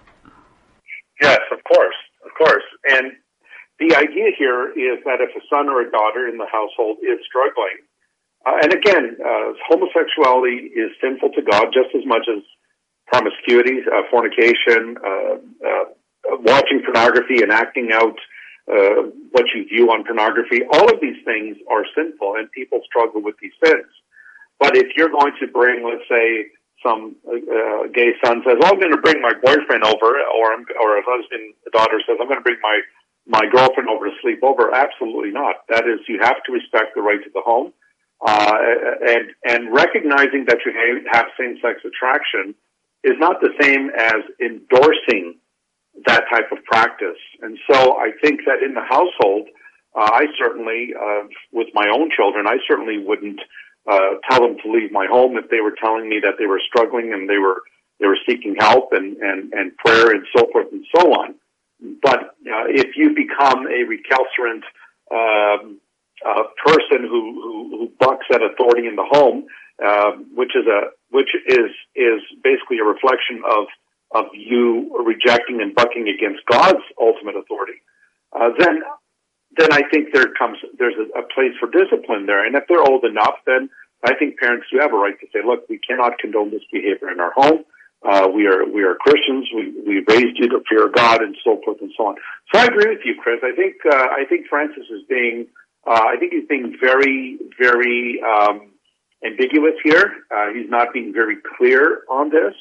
Yes, of course, of course. And the idea here is that if a son or a daughter in the household is struggling, uh, and again, uh, homosexuality is sinful to God just as much as promiscuity, uh, fornication, uh, uh, watching pornography and acting out uh, what you view on pornography. All of these things are sinful, and people struggle with these sins. But if you're going to bring, let's say, some uh, gay son says, "Oh, I'm going to bring my boyfriend over," or or a husband, a daughter says, "I'm going to bring my my girlfriend over to sleep over," absolutely not. That is, you have to respect the right to the home, uh, and and recognizing that you have same-sex attraction is not the same as endorsing that type of practice. And so I think that in the household, uh, I certainly, uh, with my own children, I certainly wouldn't uh, tell them to leave my home if they were telling me that they were struggling and they were they were seeking help and, and, and prayer and so forth and so on. But uh, if you become a recalcitrant um, uh, person who, who, who bucks at authority in the home, uh, which is a which is is basically a reflection of of you rejecting and bucking against God's ultimate authority, uh, then then I think there comes there's a, a place for discipline there. And if they're old enough, then I think parents do have a right to say, "Look, we cannot condone this behavior in our home. Uh, we are we are Christians. We we raised you to fear God," and so forth and so on. So I agree with you, Chris. I think uh, I think Francis is being uh, I think he's being very very um, ambiguous here. Uh, he's not being very clear on this.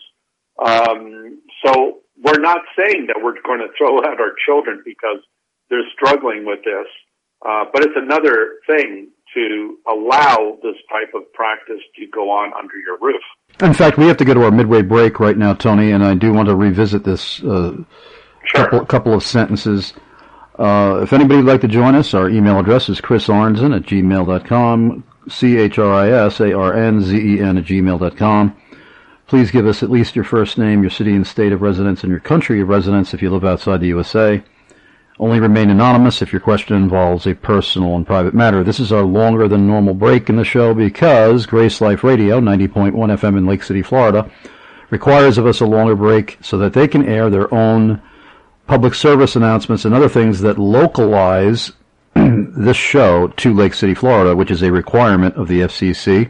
Um, so we're not saying that we're going to throw out our children because they're struggling with this, uh, but it's another thing to allow this type of practice to go on under your roof. In fact, we have to go to our midway break right now, Tony, and I do want to revisit this uh, sure. couple, couple of sentences. Uh, if anybody would like to join us, our email address is chris arnzen at gmail dot com, C H R I S A R N Z E N at gmail dot com. Please give us at least your first name, your city and state of residence, and your country of residence if you live outside the U S A. Only remain anonymous if your question involves a personal and private matter. This is our longer than normal break in the show because Grace Life Radio, ninety point one F M in Lake City, Florida, requires of us a longer break so that they can air their own public service announcements and other things that localize this show to Lake City, Florida, which is a requirement of the F C C.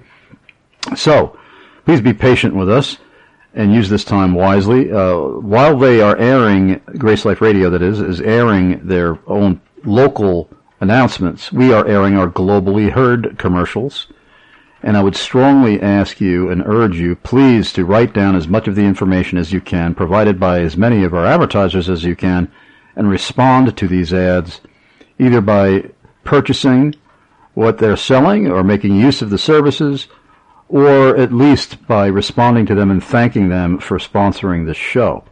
So, please be patient with us and use this time wisely. Uh, while they are airing, Grace Life Radio, that is, is airing their own local announcements, we are airing our globally heard commercials. And I would strongly ask you and urge you, please, to write down as much of the information as you can, provided by as many of our advertisers as you can, and respond to these ads, either by purchasing what they're selling or making use of the services, or at least by responding to them and thanking them for sponsoring the show.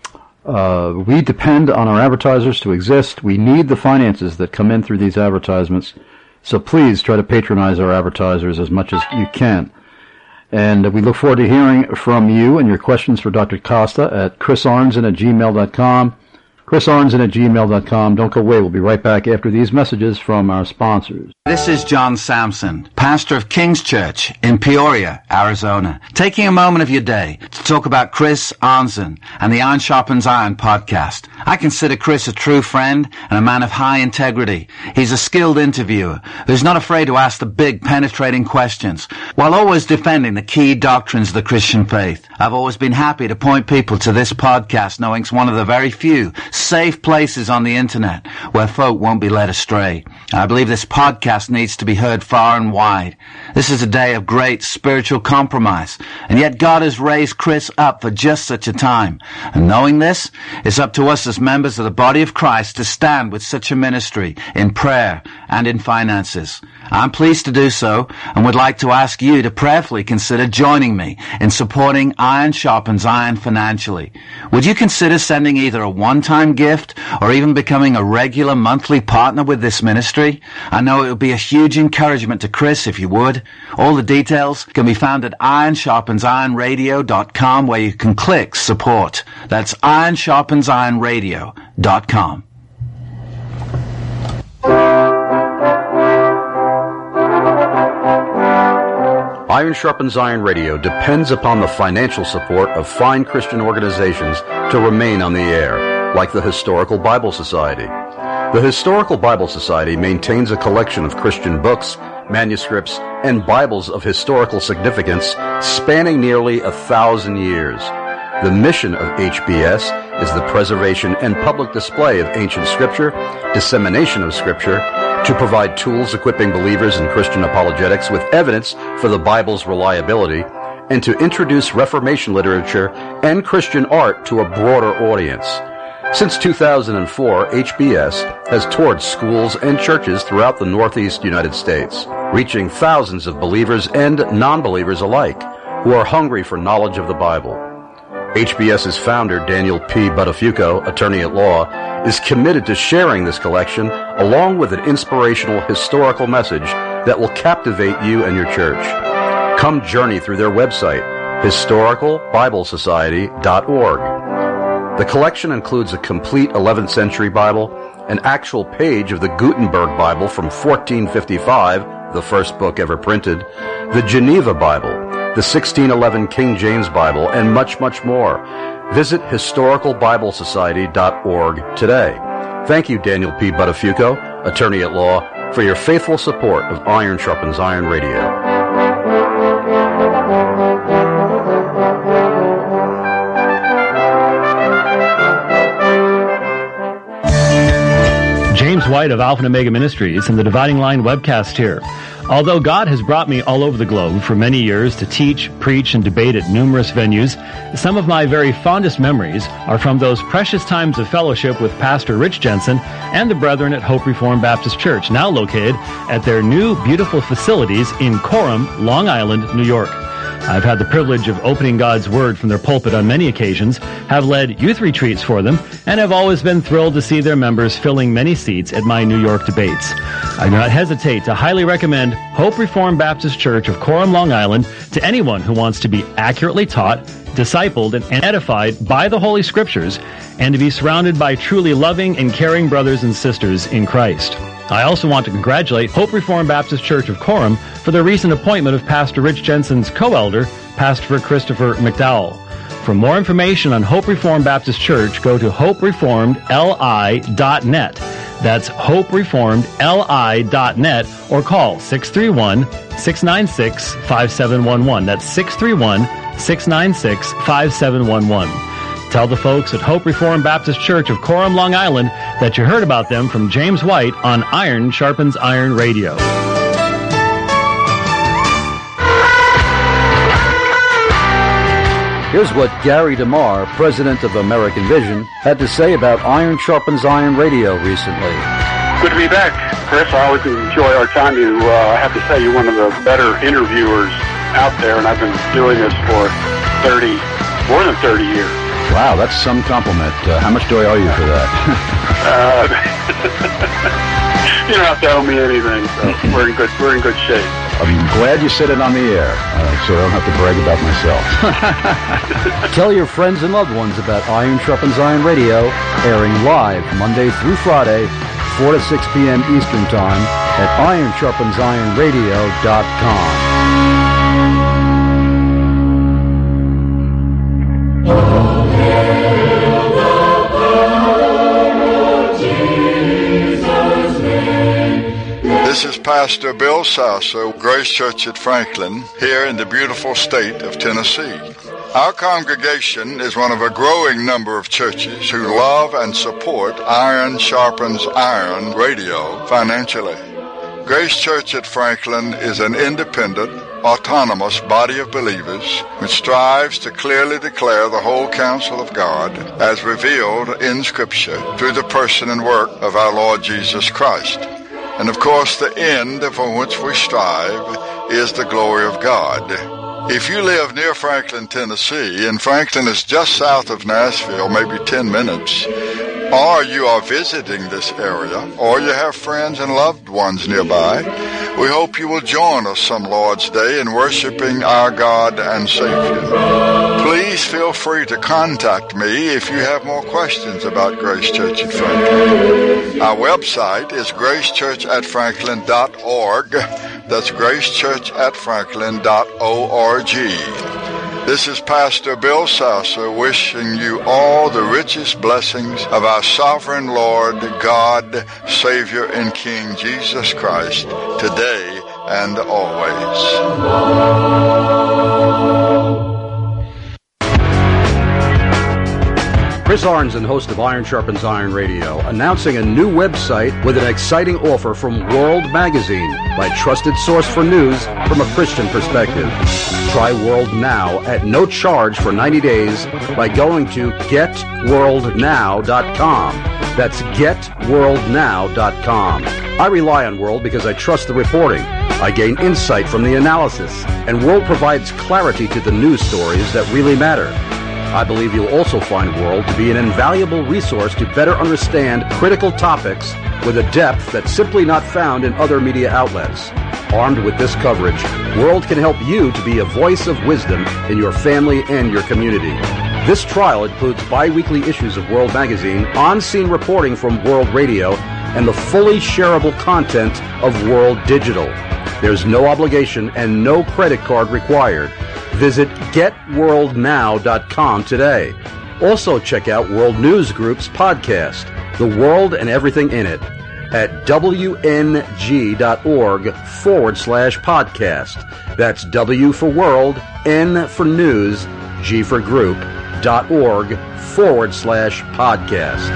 Uh, we depend on our advertisers to exist. We need the finances that come in through these advertisements. So please try to patronize our advertisers as much as you can. And we look forward to hearing from you and your questions for Doctor Costa at chris arnzen at gmail dot com. chris arnzen at gmail dot com. Don't go away. We'll be right back after these messages from our sponsors. This is John Sampson, pastor of King's Church in Peoria, Arizona, taking a moment of your day to talk about Chris Arnzen and the Iron Sharpens Iron podcast. I consider Chris a true friend and a man of high integrity. He's a skilled interviewer who's not afraid to ask the big, penetrating questions while always defending the key doctrines of the Christian faith. I've always been happy to point people to this podcast, knowing it's one of the very few safe places on the internet where folk won't be led astray. I believe this podcast needs to be heard far and wide. This is a day of great spiritual compromise, and yet God has raised Chris up for just such a time. And knowing this, it's up to us as members of the body of Christ to stand with such a ministry in prayer and in finances. I'm pleased to do so and would like to ask you to prayerfully consider joining me in supporting Iron Sharpens Iron financially. Would you consider sending either a one-time gift or even becoming a regular monthly partner with this ministry? I know it would be a huge encouragement to Chris if you would. All the details can be found at iron sharpens iron radio dot com, where you can click support. That's iron sharpens iron radio dot com. Iron Sharpens Iron Radio depends upon the financial support of fine Christian organizations to remain on the air, like the Historical Bible Society. The Historical Bible Society maintains a collection of Christian books, manuscripts, and Bibles of historical significance spanning nearly a thousand years. The mission of H B S is the preservation and public display of ancient Scripture, dissemination of Scripture, to provide tools equipping believers in Christian apologetics with evidence for the Bible's reliability, and to introduce Reformation literature and Christian art to a broader audience. Since two thousand four, H B S has toured schools and churches throughout the Northeast United States, reaching thousands of believers and non-believers alike who are hungry for knowledge of the Bible. HBS's founder, Daniel P. Buttafuoco, attorney at law, is committed to sharing this collection along with an inspirational historical message that will captivate you and your church. Come journey through their website, historical bible society dot org. The collection includes a complete eleventh century Bible, an actual page of the Gutenberg Bible from fourteen fifty-five, the first book ever printed, the Geneva Bible, the sixteen eleven King James Bible, and much, much more. Visit historical bible society dot org today. Thank you, Daniel P. Buttafuoco, attorney at law, for your faithful support of Iron Sharpens Iron Radio. James White of Alpha and Omega Ministries and the Dividing Line webcast here. Although God has brought me all over the globe for many years to teach, preach, and debate at numerous venues, some of my very fondest memories are from those precious times of fellowship with Pastor Rich Jensen and the brethren at Hope Reformed Baptist Church, now located at their new beautiful facilities in Coram, Long Island, New York. I've had the privilege of opening God's Word from their pulpit on many occasions, have led youth retreats for them, and have always been thrilled to see their members filling many seats at my New York debates. I do not hesitate to highly recommend Hope Reformed Baptist Church of Coram, Long Island to anyone who wants to be accurately taught, discipled, and edified by the Holy Scriptures, and to be surrounded by truly loving and caring brothers and sisters in Christ. I also want to congratulate Hope Reformed Baptist Church of Coram for the recent appointment of Pastor Rich Jensen's co-elder, Pastor Christopher McDowell. For more information on Hope Reformed Baptist Church, go to hope reformed l i dot net. That's hope reformed l i dot net, or call six three one, six nine six, five seven one one. That's six three one, six nine six, five seven one one. Tell the folks at Hope Reformed Baptist Church of Coram, Long Island, that you heard about them from James White on Iron Sharpens Iron Radio. Here's what Gary DeMar, president of American Vision, had to say about Iron Sharpens Iron Radio recently. Good to be back, Chris. I always enjoy our time. You, uh, I have to say, you're one of the better interviewers out there, and I've been doing this for thirty, more than thirty years. Wow, that's some compliment. Uh, how much do I owe you for that? uh, you don't have to owe me anything, so we're in good, we're in good shape. I'm glad you said it on the air, uh, so I don't have to brag about myself. Tell your friends and loved ones about Iron Sharpens Iron Radio, airing live Monday through Friday, four to six p.m. Eastern Time at iron sharpens iron radio dot com. This is Pastor Bill Sasser, Grace Church at Franklin, here in the beautiful state of Tennessee. Our congregation is one of a growing number of churches who love and support Iron Sharpens Iron Radio financially. Grace Church at Franklin is an independent, autonomous body of believers which strives to clearly declare the whole counsel of God as revealed in Scripture through the person and work of our Lord Jesus Christ. And of course, the end for which we strive is the glory of God. If you live near Franklin, Tennessee, and Franklin is just south of Nashville, maybe ten minutes, or you are visiting this area, or you have friends and loved ones nearby, we hope you will join us some Lord's Day in worshiping our God and Savior. Please feel free to contact me if you have more questions about Grace Church at Franklin. Our website is grace church at franklin dot org. That's gracechurch at franklin dot org. This is Pastor Bill Sasser wishing you all the richest blessings of our sovereign Lord, God, Savior, and King Jesus Christ, today and always. Chris Arnzen, host of Iron Sharpens Iron Radio, announcing a new website with an exciting offer from World Magazine, my trusted source for news from a Christian perspective. Try World Now at no charge for ninety days by going to get world now dot com. That's get world now dot com. I rely on World because I trust the reporting. I gain insight from the analysis, and World provides clarity to the news stories that really matter. I believe you'll also find World to be an invaluable resource to better understand critical topics with a depth that's simply not found in other media outlets. Armed with this coverage, World can help you to be a voice of wisdom in your family and your community. This trial includes bi-weekly issues of World Magazine, on-scene reporting from World Radio, and the fully shareable content of World Digital. There's no obligation and no credit card required. Visit get world now dot com today. Also check out World News Group's podcast, The World and Everything in It, at W N G dot org forward slash podcast. That's W for World, N for News, G for Group, dot org forward slash podcast.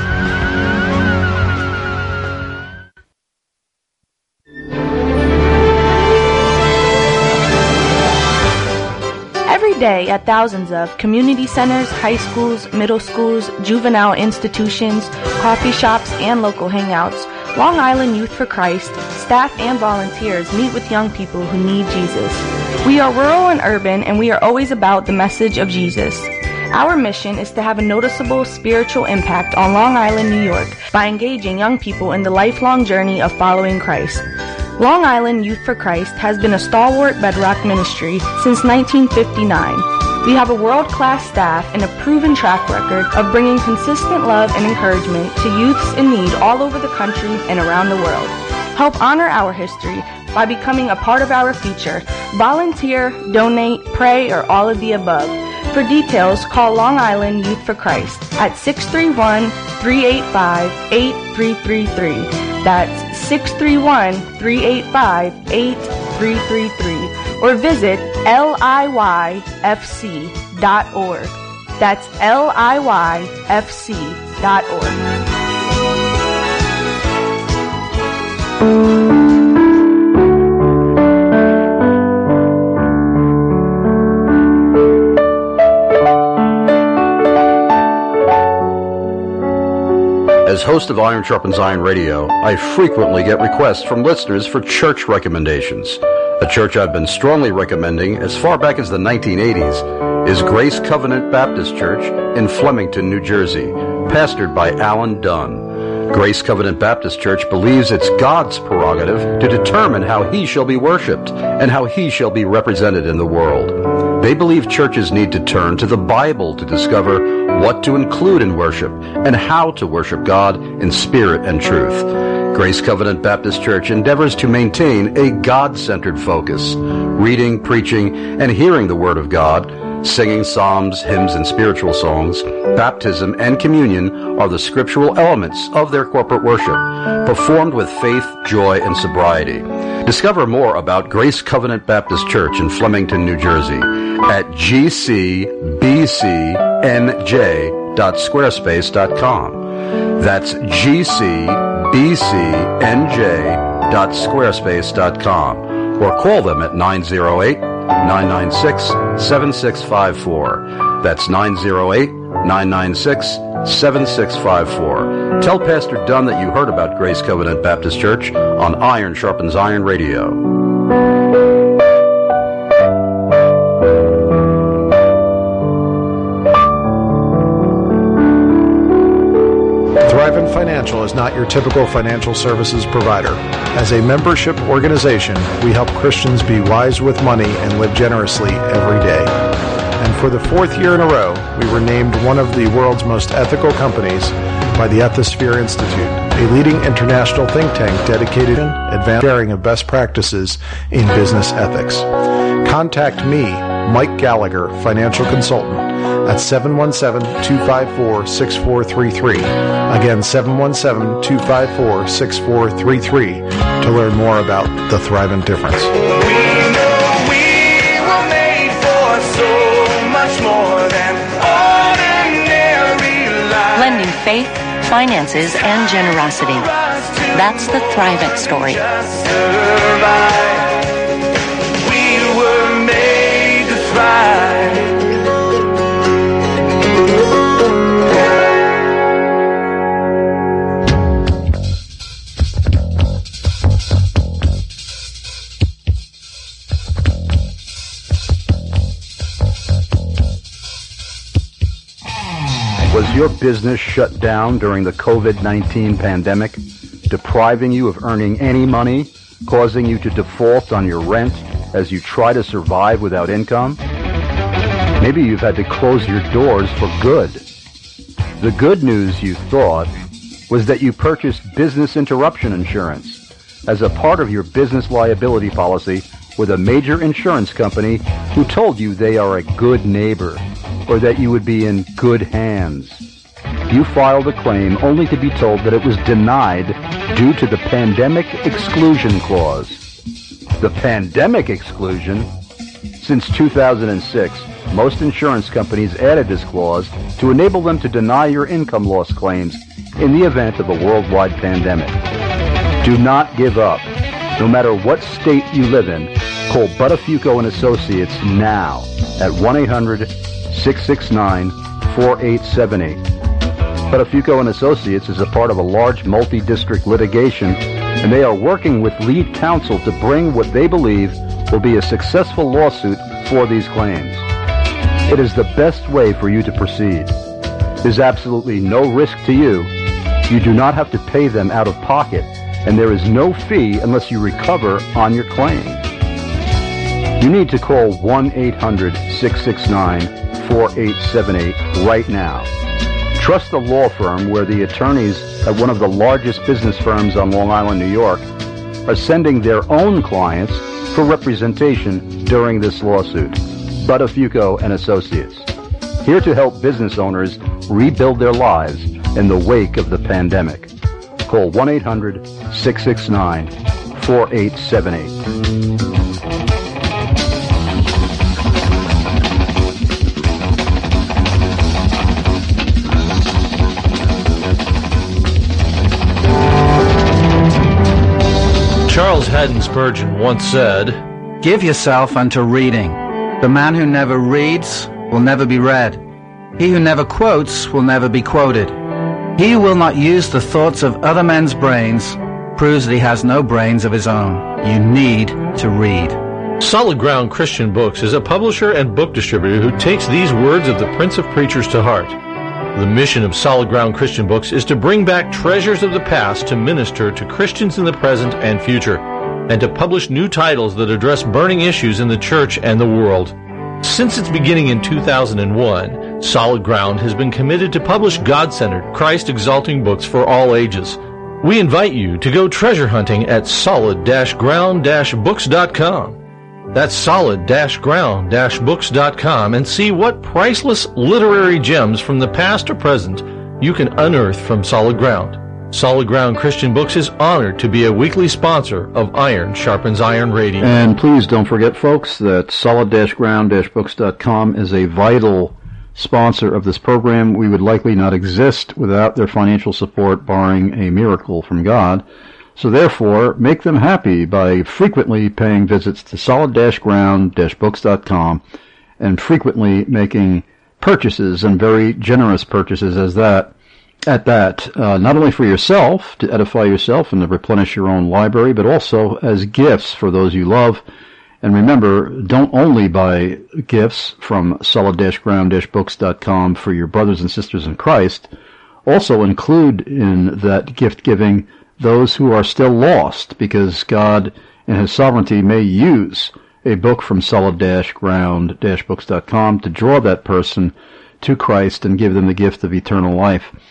Every day at thousands of community centers, high schools, middle schools, juvenile institutions, coffee shops, and local hangouts, Long Island Youth for Christ, staff and volunteers meet with young people who need Jesus. We are rural and urban, and we are always about the message of Jesus. Our mission is to have a noticeable spiritual impact on Long Island, New York, by engaging young people in the lifelong journey of following Christ. Long Island Youth for Christ has been a stalwart bedrock ministry since nineteen fifty-nine. We have a world-class staff and a proven track record of bringing consistent love and encouragement to youths in need all over the country and around the world. Help honor our history by becoming a part of our future. Volunteer, donate, pray, or all of the above. For details, call Long Island Youth for Christ at six three one, three eight five, eight three three three. That's six three one, three eight five, eight three three three. Or visit L I Y F C dot org. That's L I Y F C dot org. As host of Iron Sharpens Iron Radio, I frequently get requests from listeners for church recommendations. A church I've been strongly recommending as far back as the nineteen eighties is Grace Covenant Baptist Church in Flemington, New Jersey, pastored by Alan Dunn. Grace Covenant Baptist Church believes it's God's prerogative to determine how He shall be worshipped and how He shall be represented in the world. They believe churches need to turn to the Bible to discover what to include in worship and how to worship God in spirit and truth. Grace Covenant Baptist Church endeavors to maintain a God-centered focus, reading, preaching, and hearing the Word of God. Singing psalms, hymns, and spiritual songs, baptism, and communion are the scriptural elements of their corporate worship, performed with faith, joy, and sobriety. Discover more about Grace Covenant Baptist Church in Flemington, New Jersey at g c b c n j dot squarespace dot com. That's g c b c n j dot squarespace dot com. Or call them at nine oh eight, nine nine six, seven six five four. That's nine oh eight, nine nine six, seven six five four. Tell Pastor Dunn that you heard about Grace Covenant Baptist Church on Iron Sharpens Iron Radio. Thrivent Financial is not your typical financial services provider. As a membership organization, we help Christians be wise with money and live generously every day. And for the fourth year in a row, we were named one of the world's most ethical companies by the Ethisphere Institute. a leading international think tank dedicated to advancing sharing of best practices in business ethics. Contact me, Mike Gallagher, financial consultant, at seven one seven, two five four, six four three three. Again, seven one seven, two five four, six four three three to learn more about the Thrivent Difference. Blending faith, finances, and generosity. That's the Thrivent story. We were made to thrive. Was your business shut down during the covid nineteen pandemic, depriving you of earning any money, causing you to default on your rent as you try to survive without income? Maybe you've had to close your doors for good. The good news, you thought, was that you purchased business interruption insurance as a part of your business liability policy with a major insurance company who told you they are a good neighbor, or that you would be in good hands. You filed a claim only to be told that it was denied due to the Pandemic Exclusion Clause. The Pandemic Exclusion? Since two thousand six, most insurance companies added this clause to enable them to deny your income loss claims in the event of a worldwide pandemic. Do not give up. No matter what state you live in, call Buttafuoco and Associates now at one eight hundred, six six nine, four eight seven eight. Buttafuoco and Associates is a part of a large multi-district litigation, and they are working with lead counsel to bring what they believe will be a successful lawsuit for these claims. It is the best way for you to proceed. There's absolutely no risk to you. You do not have to pay them out of pocket, and there is no fee unless you recover on your claim. You need to call one eight hundred, six six nine, four eight seven eight right now. Trust the law firm where the attorneys at one of the largest business firms on Long Island, New York, are sending their own clients for representation during this lawsuit. Buttafuoco and Associates, here to help business owners rebuild their lives in the wake of the pandemic. Call one eight hundred, six six nine, four eight seven eight. Charles Haddon Spurgeon once said, "Give yourself unto reading. The man who never reads will never be read. He who never quotes will never be quoted. He who will not use the thoughts of other men's brains proves that he has no brains of his own. You need to read." Solid Ground Christian Books is a publisher and book distributor who takes these words of the Prince of Preachers to heart. The mission of Solid Ground Christian Books is to bring back treasures of the past to minister to Christians in the present and future, and to publish new titles that address burning issues in the church and the world. Since its beginning in two thousand one, Solid Ground has been committed to publish God-centered, Christ-exalting books for all ages. We invite you to go treasure hunting at solid ground books dot com. That's solid ground books dot com, and see what priceless literary gems from the past or present you can unearth from Solid Ground. Solid Ground Christian Books is honored to be a weekly sponsor of Iron Sharpens Iron Radio. And please don't forget, folks, that solid ground books dot com is a vital sponsor of this program. We would likely not exist without their financial support, barring a miracle from God. So therefore, make them happy by frequently paying visits to solid ground books dot com and frequently making purchases, and very generous purchases as that, at that, uh, not only for yourself, to edify yourself and to replenish your own library, but also as gifts for those you love. And remember, don't only buy gifts from solid ground books dot com for your brothers and sisters in Christ. Also include in that gift giving those who are still lost, because God, in His sovereignty, may use a book from solid ground books dot com to draw that person to Christ and give them the gift of eternal life.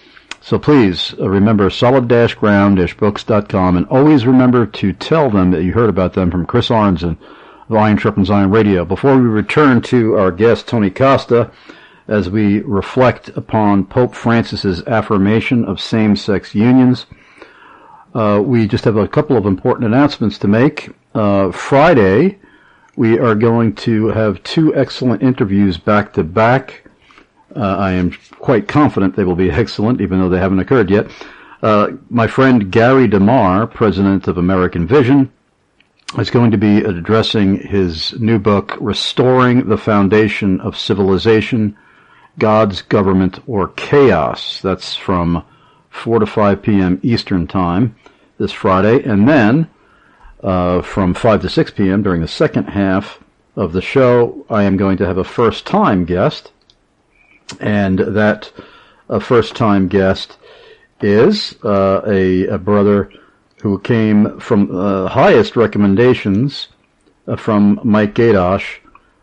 So please uh, remember solid ground books dot com, and always remember to tell them that you heard about them from Chris Arnzen of Iron Sharpens Iron Radio. Before we return to our guest, Tony Costa, as we reflect upon Pope Francis's affirmation of same-sex unions, uh, we just have a couple of important announcements to make. Uh, Friday, we are going to have two excellent interviews back-to-back. Uh, I am quite confident they will be excellent, even though they haven't occurred yet. Uh, my friend Gary DeMar, president of American Vision, is going to be addressing his new book, Restoring the Foundation of Civilization, God's Government or Chaos. That's from four to five p.m. Eastern Time this Friday. And then uh, from five to six p.m. during the second half of the show, I am going to have a first-time guest. And that uh, first-time guest is uh, a, a brother who came from uh, highest recommendations uh, from Mike Gadosh.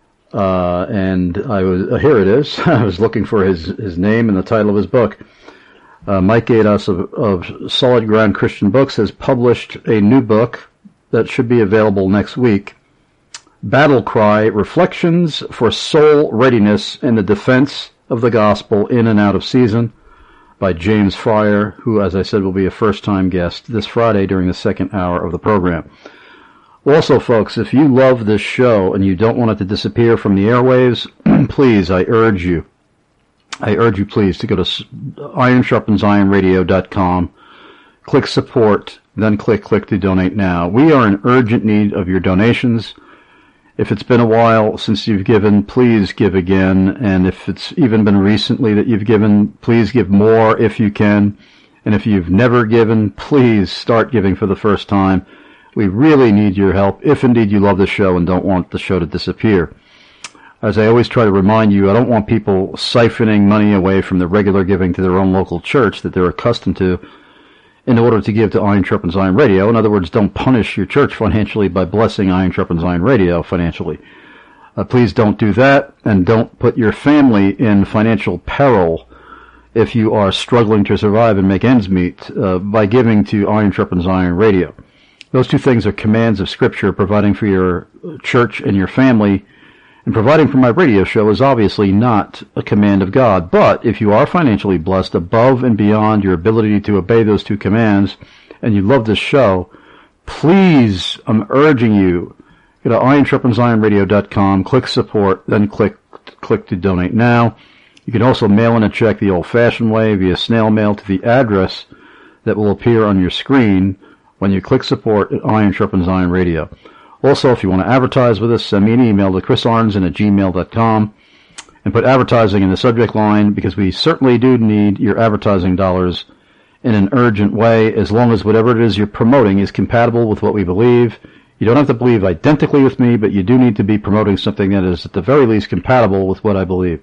Uh, and I was, uh, here it is. I was looking for his, his name and the title of his book. Uh, Mike Gadosh of, of Solid Ground Christian Books has published a new book that should be available next week. Battle Cry, Reflections for Soul Readiness in the Defense of the Gospel in and Out of Season, by James Fryer, who, as I said, will be a first-time guest this Friday during the second hour of the program. Also, folks, if you love this show and you don't want it to disappear from the airwaves, please, I urge you, I urge you, please, to go to iron sharpens iron radio dot com, click support, then click click to donate now. We are in urgent need of your donations. If it's been a while since you've given, please give again. And if it's even been recently that you've given, please give more if you can. And if you've never given, please start giving for the first time. We really need your help if indeed you love the show and don't want the show to disappear. As I always try to remind you, I don't want people siphoning money away from the regular giving to their own local church that they're accustomed to in order to give to Iron Sharpens Iron Radio. In other words, don't punish your church financially by blessing Iron Sharpens Iron Radio financially. Uh, please don't do that, and don't put your family in financial peril if you are struggling to survive and make ends meet uh, by giving to Iron Sharpens Iron Radio. Those two things are commands of Scripture. Providing for your church and your family and providing for my radio show is obviously not a command of God. But if you are financially blessed above and beyond your ability to obey those two commands and you love this show, please, I'm urging you, go to iron sharpens iron radio dot com, click support, then click click to donate now. You can also mail in a check the old-fashioned way via snail mail to the address that will appear on your screen when you click support at Iron Sharpens Iron Radio. Also, if you want to advertise with us, send me an email to chris arnzen at gmail dot com and put advertising in the subject line, because we certainly do need your advertising dollars in an urgent way, as long as whatever it is you're promoting is compatible with what we believe. You don't have to believe identically with me, but you do need to be promoting something that is at the very least compatible with what I believe.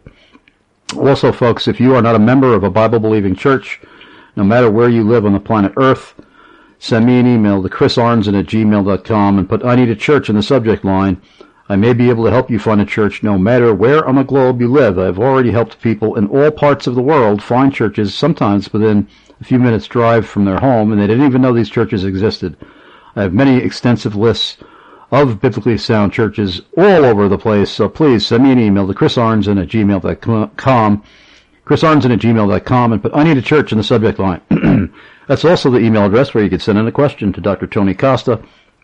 Also, folks, if you are not a member of a Bible-believing church, no matter where you live on the planet Earth, send me an email to chris arnzen at gmail dot com and put I need a church in the subject line. I may be able to help you find a church no matter where on the globe you live. I've already helped people in all parts of the world find churches, sometimes within a few minutes' drive from their home, and they didn't even know these churches existed. I have many extensive lists of biblically sound churches all over the place, so please send me an email to chris arnzen at gmail dot com, chris arnzen at gmail dot com, and put I need a church in the subject line. That's also the email address where you can send in a question to Doctor Tony Costa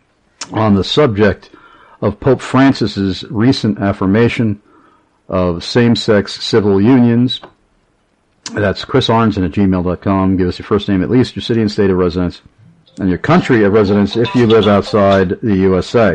on the subject of Pope Francis's recent affirmation of same-sex civil unions. That's chris arnzen at gmail dot com. Give us your first name, at least your city and state of residence, and your country of residence if you live outside the U S A.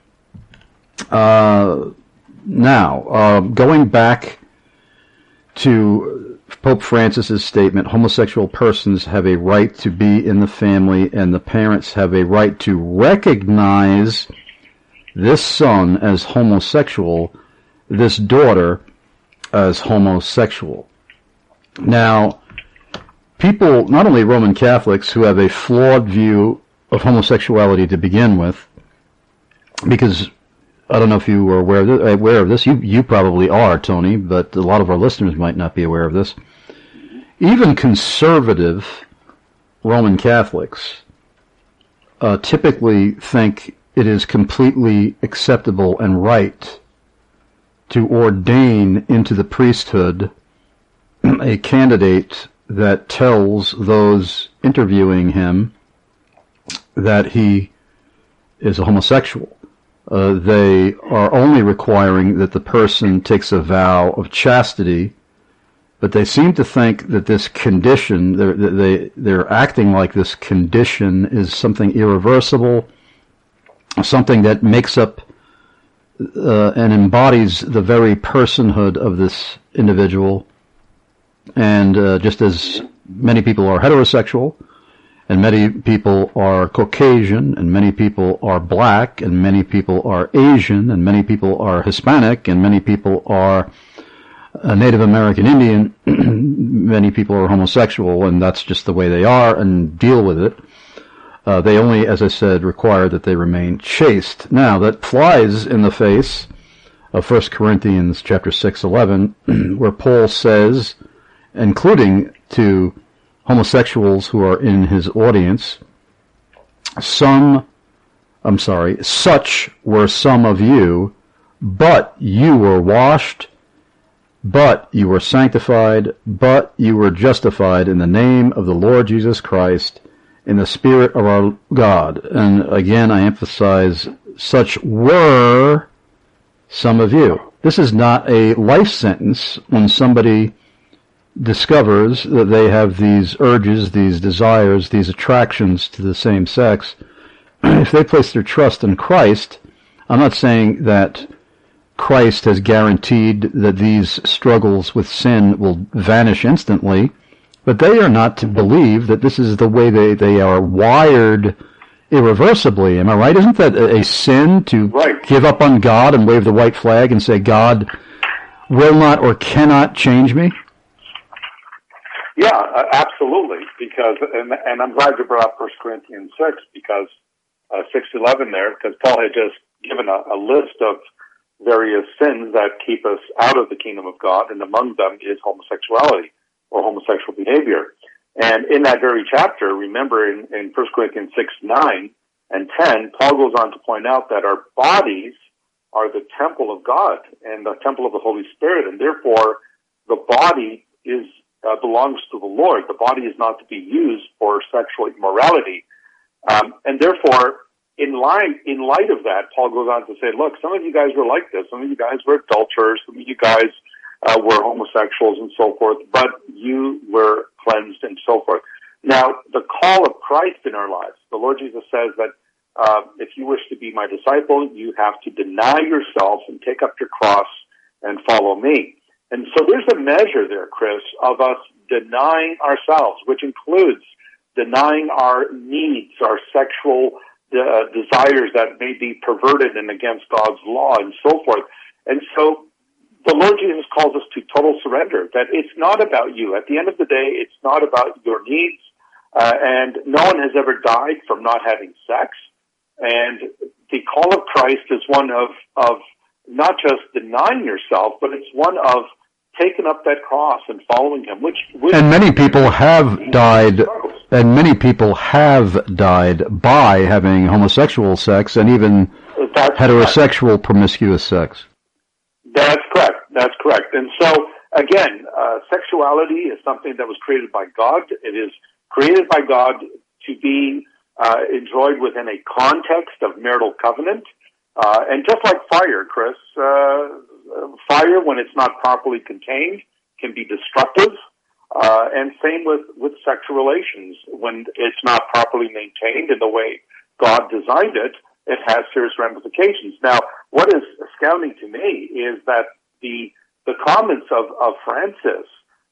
Uh, now, uh, going back to Pope Francis's statement, homosexual persons have a right to be in the family, and the parents have a right to recognize this son as homosexual, this daughter as homosexual. Now, people, not only Roman Catholics, who have a flawed view of homosexuality to begin with, because I don't know if you are aware of this, aware of this. You, you probably are, Tony, but a lot of our listeners might not be aware of this. even conservative Roman Catholics uh, typically think it is completely acceptable and right to ordain into the priesthood a candidate that tells those interviewing him that he is a homosexual. Uh, they are only requiring that the person takes a vow of chastity, but they seem to think that this condition, they're, they, they're acting like this condition is something irreversible, something that makes up uh, and embodies the very personhood of this individual. And uh, just as many people are heterosexual, and many people are Caucasian, and many people are black, and many people are Asian, and many people are Hispanic, and many people are uh, Native American Indian, many people are homosexual, and that's just the way they are, and deal with it. Uh, they only, as I said, require that they remain chaste. Now, that flies in the face of First Corinthians chapter six eleven, where Paul says, including to homosexuals who are in his audience, some, I'm sorry, such were some of you, but you were washed, but you were sanctified, but you were justified in the name of the Lord Jesus Christ, in the Spirit of our God. And again, I emphasize, such were some of you. This is not a life sentence when somebody discovers that they have these urges, these desires, these attractions to the same sex. If they place their trust in Christ, I'm not saying that Christ has guaranteed that these struggles with sin will vanish instantly, but they are not to believe that this is the way they, they are wired irreversibly. Am I right? Isn't that a, a sin to right. give up on God and wave the white flag and say, God will not or cannot change me? Yeah, uh, absolutely. Because, and, and I'm glad you brought up First Corinthians six, because uh, six eleven there, because Paul had just given a, a list of various sins that keep us out of the kingdom of God, and among them is homosexuality or homosexual behavior. And in that very chapter, remember in, in First Corinthians six, nine and ten, Paul goes on to point out that our bodies are the temple of God and the temple of the Holy Spirit, and therefore the body is uh, belongs to the Lord. The body is not to be used for sexual immorality. Um, and therefore, in light, in light of that, Paul goes on to say, look, some of you guys were like this. Some of you guys were adulterers. Some of you guys uh, were homosexuals and so forth, but you were cleansed and so forth. Now, the call of Christ in our lives, the Lord Jesus says that uh, if you wish to be my disciple, you have to deny yourself and take up your cross and follow me. And so there's a measure there, Chris, of us denying ourselves, which includes denying our needs, our sexual uh, desires that may be perverted and against God's law and so forth. And so the Lord Jesus calls us to total surrender, that it's not about you. At the end of the day, it's not about your needs, uh, and no one has ever died from not having sex. And the call of Christ is one of, of not just denying yourself, but it's one of taking up that cross and following him, which, which and many people have died, and many people have died by having homosexual sex and even That's heterosexual correct. promiscuous sex. That's correct. That's correct. And so, again, uh, sexuality is something that was created by God. It is created by God to be uh, enjoyed within a context of marital covenant. Uh, and just like fire, Chris, uh, fire, when it's not properly contained, can be destructive. Uh, and same with, with sexual relations. When it's not properly maintained in the way God designed it, it has serious ramifications. Now, what is astounding to me is that the the comments of, of Francis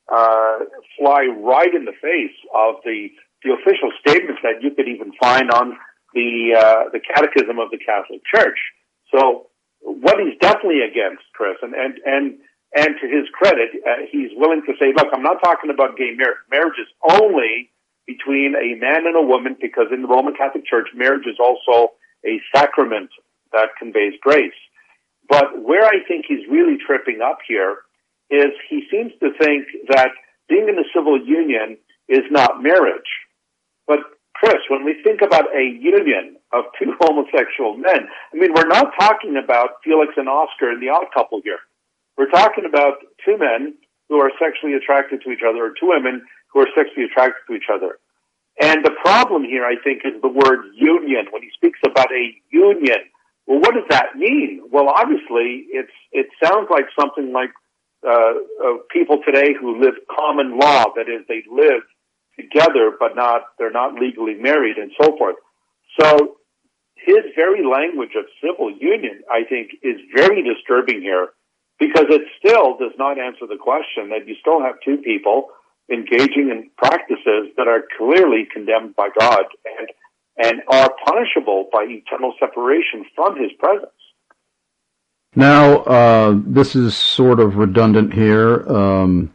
uh, fly right in the face of the, the official statements that you could even find on the uh, the Catechism of the Catholic Church. So what he's definitely against, Chris, and, and, and, and to his credit, uh, he's willing to say, look, I'm not talking about gay marriage. Marriage is only between a man and a woman, because in the Roman Catholic Church, marriage is also a sacrament that conveys grace. But where I think he's really tripping up here is he seems to think that being in a civil union is not marriage. But, Chris, when we think about a union of two homosexual men, I mean, we're not talking about Felix and Oscar and the Odd Couple here. We're talking about two men who are sexually attracted to each other, or two women who are sexually attracted to each other. And the problem here, I think, is the word union. When he speaks about a union, well, what does that mean? Well, obviously, it's it sounds like something like uh, uh, people today who live common law, that is, they live together, but not they're not legally married, and so forth. So his very language of civil union, I think, is very disturbing here, because it still does not answer the question that you still have two people engaging in practices that are clearly condemned by God and and are punishable by eternal separation from his presence. Now, uh, this is sort of redundant here. Um,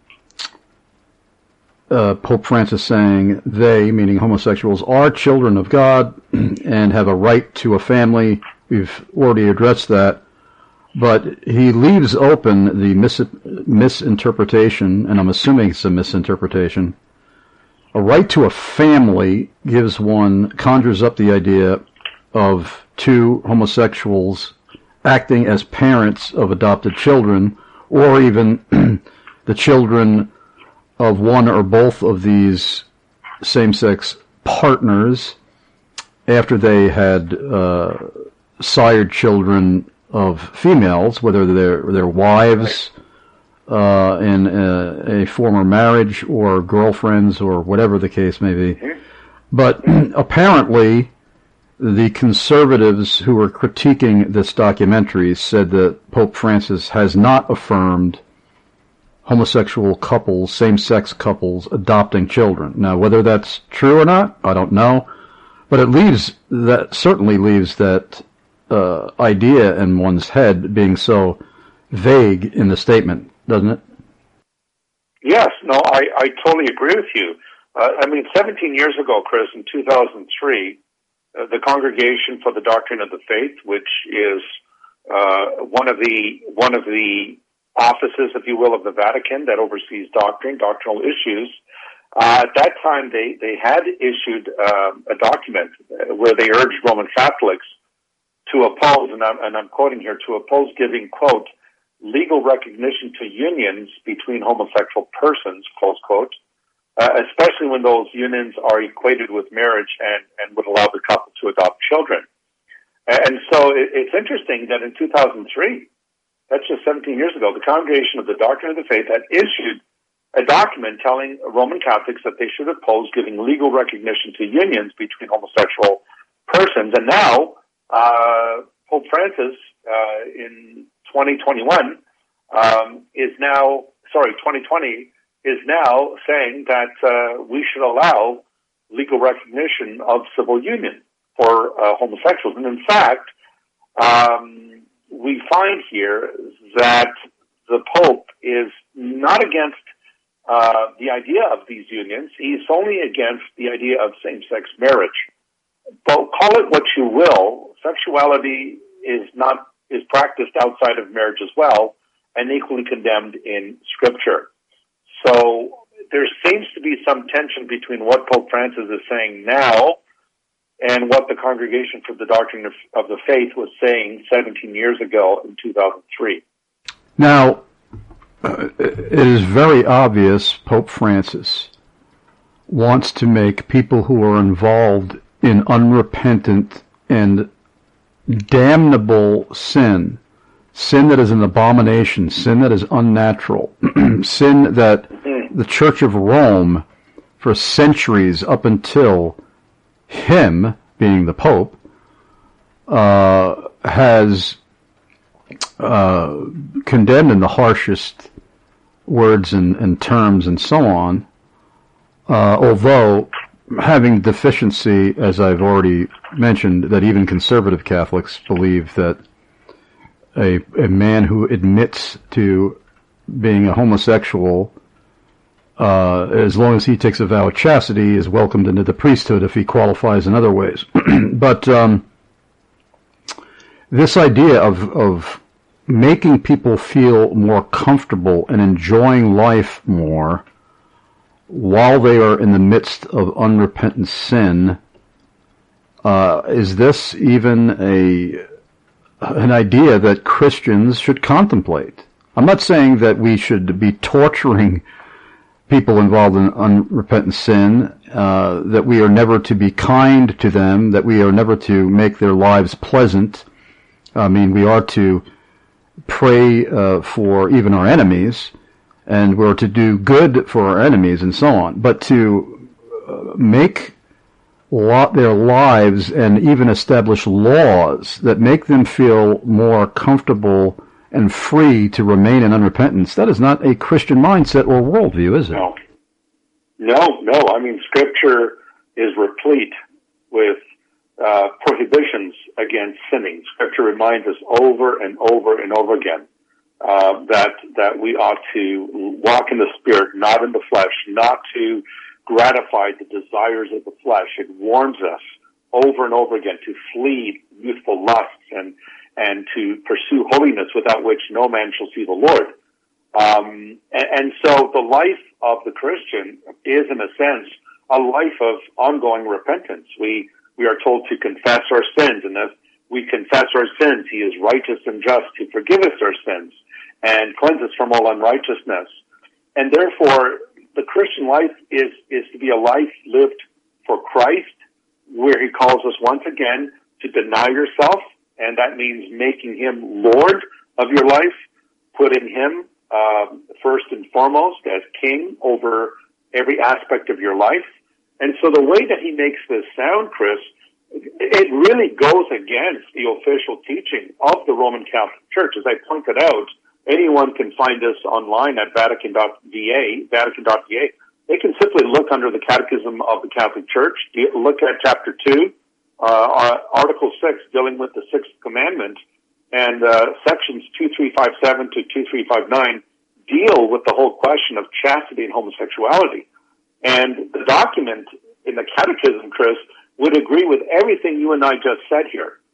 uh, Pope Francis saying they, meaning homosexuals, are children of God and have a right to a family. We've already addressed that. But he leaves open the mis- misinterpretation, and I'm assuming it's a misinterpretation. A right to a family gives one, conjures up the idea of two homosexuals acting as parents of adopted children, or even the children of one or both of these same-sex partners after they had uh, sired children of females, whether they're their wives uh, in a, a former marriage or girlfriends or whatever the case may be. But apparently, the conservatives who were critiquing this documentary said that Pope Francis has not affirmed homosexual couples, same-sex couples, adopting children. Now, whether that's true or not, I don't know. But it leaves that certainly leaves that Uh, idea in one's head being so vague in the statement, doesn't it? Yes, no, I, I totally agree with you. Uh, I mean, seventeen years ago, Chris, in two thousand three, uh, the Congregation for the Doctrine of the Faith, which is uh, one of the one of the offices, if you will, of the Vatican that oversees doctrine, doctrinal issues, uh, at that time they, they had issued uh, a document where they urged Roman Catholics to oppose, and I'm, and I'm quoting here, to oppose giving, quote, legal recognition to unions between homosexual persons, close quote, uh, especially when those unions are equated with marriage and, and would allow the couple to adopt children. And so it, it's interesting that in two thousand three, that's just seventeen years ago, the Congregation of the Doctrine of the Faith had issued a document telling Roman Catholics that they should oppose giving legal recognition to unions between homosexual persons. And now, Uh, Pope Francis, uh, in twenty twenty-one, um, is now, sorry, twenty twenty, is now saying that uh, we should allow legal recognition of civil union for uh, homosexuals. And in fact, um, we find here that the Pope is not against uh, the idea of these unions. He's only against the idea of same-sex marriage. But call it what you will, sexuality is not is practiced outside of marriage as well, and equally condemned in Scripture. So there seems to be some tension between what Pope Francis is saying now and what the Congregation for the Doctrine of, of the Faith was saying seventeen years ago in two thousand three. Now, uh, it is very obvious Pope Francis wants to make people who are involved in unrepentant and damnable sin, sin that is an abomination, sin that is unnatural, sin that the Church of Rome, for centuries up until him, being the Pope, uh, has uh, condemned in the harshest words and, and terms and so on, uh, although having deficiency, as I've already mentioned, that even conservative Catholics believe that a, a man who admits to being a homosexual, uh, as long as he takes a vow of chastity, is welcomed into the priesthood if he qualifies in other ways. But um, this idea of, of making people feel more comfortable and enjoying life more while they are in the midst of unrepentant sin, uh, is this even a an idea that Christians should contemplate? I'm not saying that we should be torturing people involved in unrepentant sin, uh, that we are never to be kind to them, that we are never to make their lives pleasant. I mean, we are to pray uh, for even our enemies, and we're to do good for our enemies and so on. But to uh, make lot their lives and even establish laws that make them feel more comfortable and free to remain in unrepentance, that is not a Christian mindset or worldview, is it? No. No, no. I mean, Scripture is replete with uh, prohibitions against sinning. Scripture reminds us over and over and over again uh, that that we ought to walk in the Spirit, not in the flesh, not to gratify the desires of the flesh. It warns us over and over again to flee youthful lusts and and to pursue holiness, without which no man shall see the Lord. Um, and, and so the life of the Christian is, in a sense, a life of ongoing repentance. We we are told to confess our sins, and if we confess our sins, He is righteous and just to forgive us our sins and cleanse us from all unrighteousness. And therefore, the Christian life is, is to be a life lived for Christ, where He calls us once again to deny yourself, and that means making Him Lord of your life, putting Him uh, first and foremost as King over every aspect of your life. And so the way that He makes this sound, Chris, it really goes against the official teaching of the Roman Catholic Church. As I pointed out, anyone can find this online at Vatican dot V A, Vatican dot V A. They can simply look under the Catechism of the Catholic Church, look at Chapter two, uh, Article six, dealing with the Sixth Commandment, and uh, Sections two three five seven to two three five nine deal with the whole question of chastity and homosexuality. And the document in the Catechism, Chris, would agree with everything you and I just said here.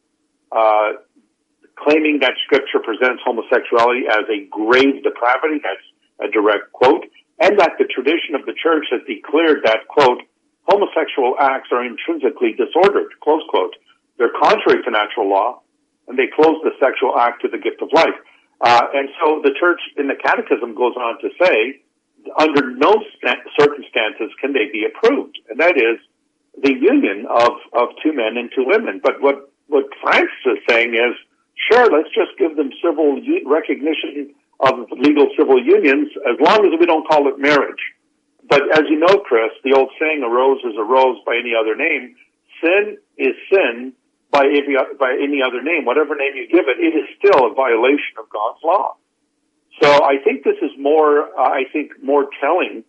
Uh, claiming that Scripture presents homosexuality as a grave depravity, that's a direct quote, and that the tradition of the Church has declared that, quote, homosexual acts are intrinsically disordered, close quote. They're contrary to natural law, and they close the sexual act to the gift of life. Uh, and so the Church in the Catechism goes on to say, under no circumstances can they be approved, and that is the union of, of two men and two women. But what, what Francis is saying is, sure, let's just give them civil recognition of legal civil unions as long as we don't call it marriage. But as you know, Chris, the old saying, a rose is a rose by any other name. Sin is sin by every, by any other name. Whatever name you give it, it is still a violation of God's law. So I think this is more, uh, I think, more telling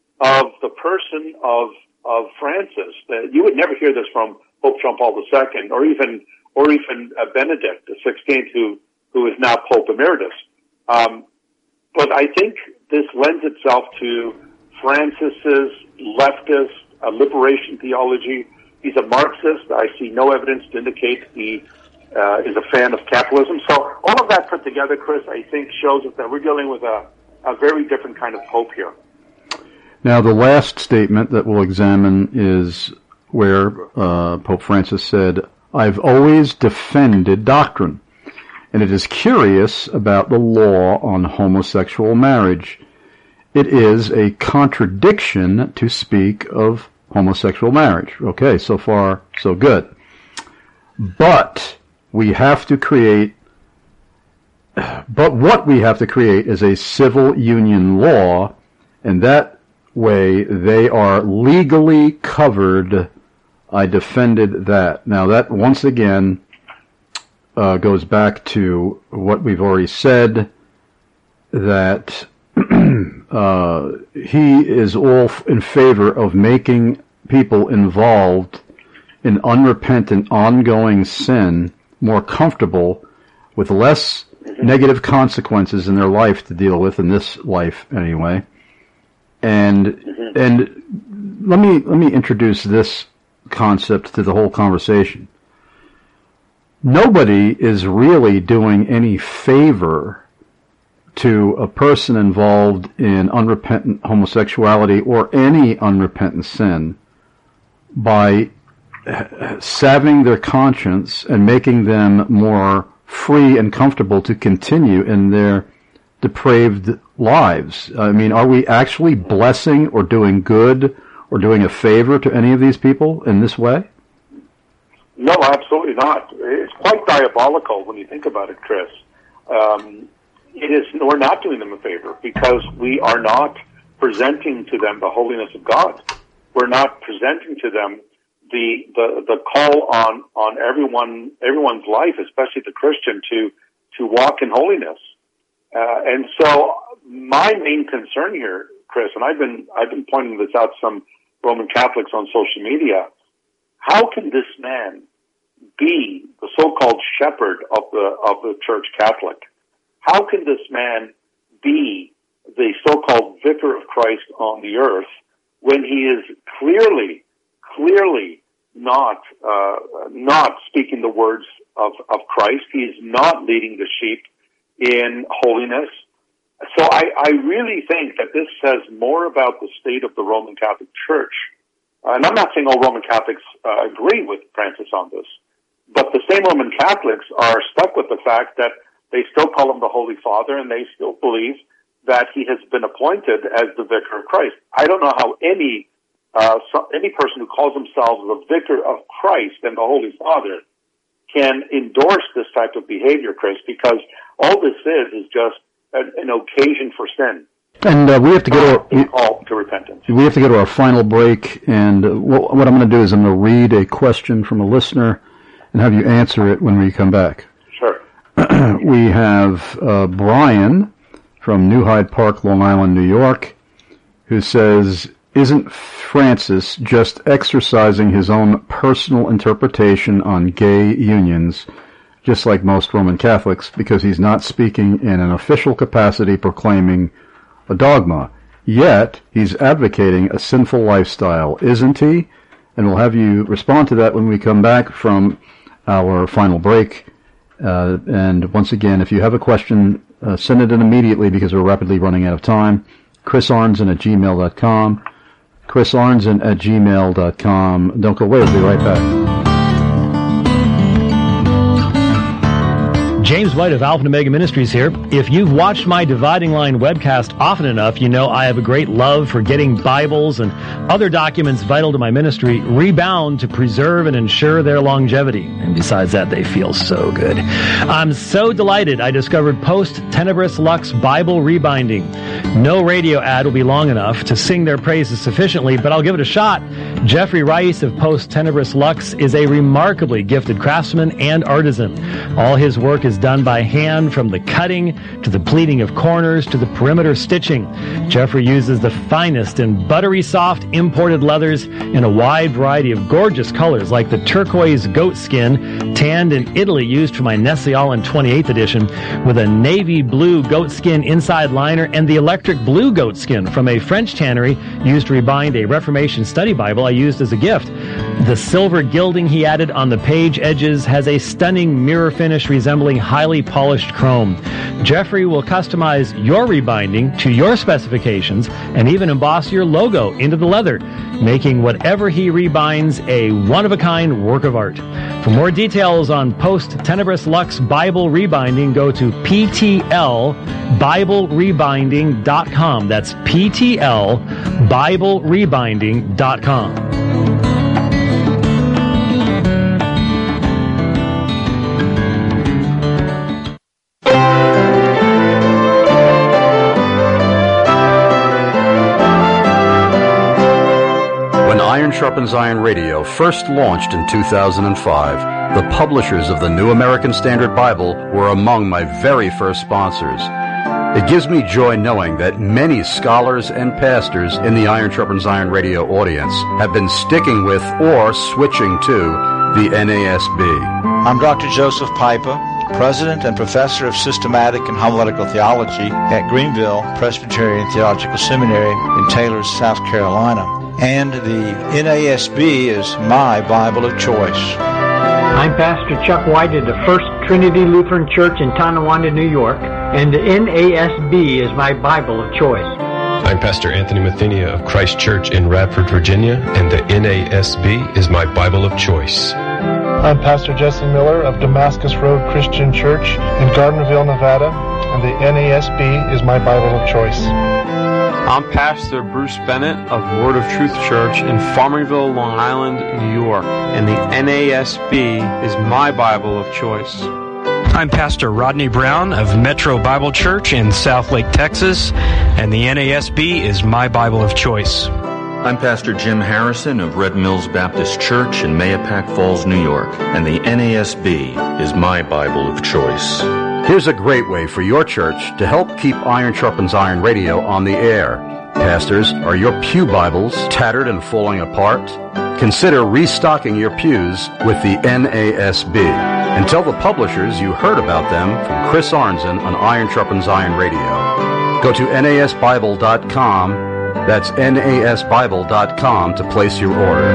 of the person of of Francis. That you would never hear this from Pope John Paul the Second, or even or even uh, Benedict the Sixteenth, who who is now Pope Emeritus. Um, but I think this lends itself to Francis's leftist uh, liberation theology. He's a Marxist. I see no evidence to indicate he uh, is a fan of capitalism. So all of that put together, Chris, I think shows us that we're dealing with a, a very different kind of Pope here. Now, the last statement that we'll examine is where uh, Pope Francis said, I've always defended doctrine. And it is curious about the law on homosexual marriage. It is a contradiction to speak of homosexual marriage. Okay, so far, so good. But we have to create, but what we have to create is a civil union law, and that way they are legally covered. I defended that. Now that, once again, uh, goes back to what we've already said, that uh, he is all in favor of making people involved in unrepentant, ongoing sin more comfortable with less negative consequences in their life to deal with, in this life anyway. And mm-hmm. and let me let me introduce this concept to the whole conversation. Nobody is really doing any favor to a person involved in unrepentant homosexuality or any unrepentant sin by salving their conscience and making them more free and comfortable to continue in their depraved lives? I mean, are we actually blessing or doing good or doing a favor to any of these people in this way? No, absolutely not. It's quite diabolical when you think about it, Chris. Um, it is, we're not doing them a favor because we are not presenting to them the holiness of God. We're not presenting to them the the, the call on, on everyone everyone's life, especially the Christian, to to walk in holiness. Uh, and so, my main concern here, Chris, and I've been I've been pointing this out to some Roman Catholics on social media. How can this man be the so-called shepherd of the of the Church Catholic? How can this man be the so-called vicar of Christ on the earth when he is clearly, clearly not uh, not speaking the words of, of Christ? He is not leading the sheep in holiness. So I, I really think that this says more about the state of the Roman Catholic Church. Uh, and I'm not saying all Roman Catholics uh, agree with Francis on this, but the same Roman Catholics are stuck with the fact that they still call him the Holy Father, and they still believe that he has been appointed as the Vicar of Christ. I don't know how any uh, so, any person who calls themselves the Vicar of Christ and the Holy Father can endorse this type of behavior, Chris, because all this is is just an, an occasion for sin. And uh, we have to go to our, call to repentance. We have to go to our final break, and uh, what, what I'm going to do is I'm going to read a question from a listener and have you answer it when we come back. Sure. We have uh, Brian from New Hyde Park, Long Island, New York, who says, isn't Francis just exercising his own personal interpretation on gay unions, just like most Roman Catholics, because he's not speaking in an official capacity proclaiming a dogma? Yet, he's advocating a sinful lifestyle, isn't he? And we'll have you respond to that when we come back from our final break. Uh, and once again, if you have a question, uh, send it in immediately because we're rapidly running out of time. Chris Arnzen at gmail dot com. Chris Arnzen at gmail dot com. Don't go away, we'll be right back. James White of Alpha and Omega Ministries here. If you've watched my Dividing Line webcast often enough, you know I have a great love for getting Bibles and other documents vital to my ministry rebound to preserve and ensure their longevity. And besides that, they feel so good. I'm so delighted I discovered Post Tenebris Lux Bible Rebinding. No radio ad will be long enough to sing their praises sufficiently, but I'll give it a shot. Jeffrey Rice of Post Tenebris Lux is a remarkably gifted craftsman and artisan. All his work is done by hand, from the cutting to the pleating of corners to the perimeter stitching. Jeffrey uses the finest and buttery soft imported leathers in a wide variety of gorgeous colors, like the turquoise goat skin tanned in Italy used for my Nestle Aland twenty-eighth edition, with a navy blue goat skin inside liner, and the electric blue goat skin from a French tannery used to rebind a Reformation study Bible I used as a gift. The silver gilding he added on the page edges has a stunning mirror finish resembling highly polished chrome. Jeffrey will customize your rebinding to your specifications and even emboss your logo into the leather, making whatever he rebinds a one-of-a-kind work of art. For more details on Post Tenebris Lux Bible Rebinding, go to P T L Bible Rebinding dot com. That's P T L Bible Rebinding dot com. Iron Sharpens Iron Radio first launched in two thousand five, the publishers of the New American Standard Bible were among my very first sponsors. It gives me joy knowing that many scholars and pastors in the Iron Sharpens Iron Radio audience have been sticking with or switching to the N A S B. I'm Doctor Joseph Piper, President and Professor of Systematic and Homiletical Theology at Greenville Presbyterian Theological Seminary in Taylor, South Carolina. And the N A S B is my Bible of choice. I'm Pastor Chuck White of the First Trinity Lutheran Church in Tonawanda, New York, and the N A S B is my Bible of choice. I'm Pastor Anthony Mathenia of Christ Church in Radford, Virginia, and the N A S B is my Bible of choice. I'm Pastor Jesse Miller of Damascus Road Christian Church in Gardnerville, Nevada, and the N A S B is my Bible of choice. I'm Pastor Bruce Bennett of Word of Truth Church in Farmingville, Long Island, New York, and the N A S B is my Bible of choice. I'm Pastor Rodney Brown of Metro Bible Church in Southlake, Texas, and the N A S B is my Bible of choice. I'm Pastor Jim Harrison of Red Mills Baptist Church in Mahopac Falls, New York, and the N A S B is my Bible of choice. Here's a great way for your church to help keep Iron Sharpens Iron Radio on the air. Pastors, are your pew Bibles tattered and falling apart? Consider restocking your pews with the N A S B. And tell the publishers you heard about them from Chris Arnzen on Iron Sharpens Iron Radio. Go to N A S Bible dot com. That's N A S Bible dot com to place your order.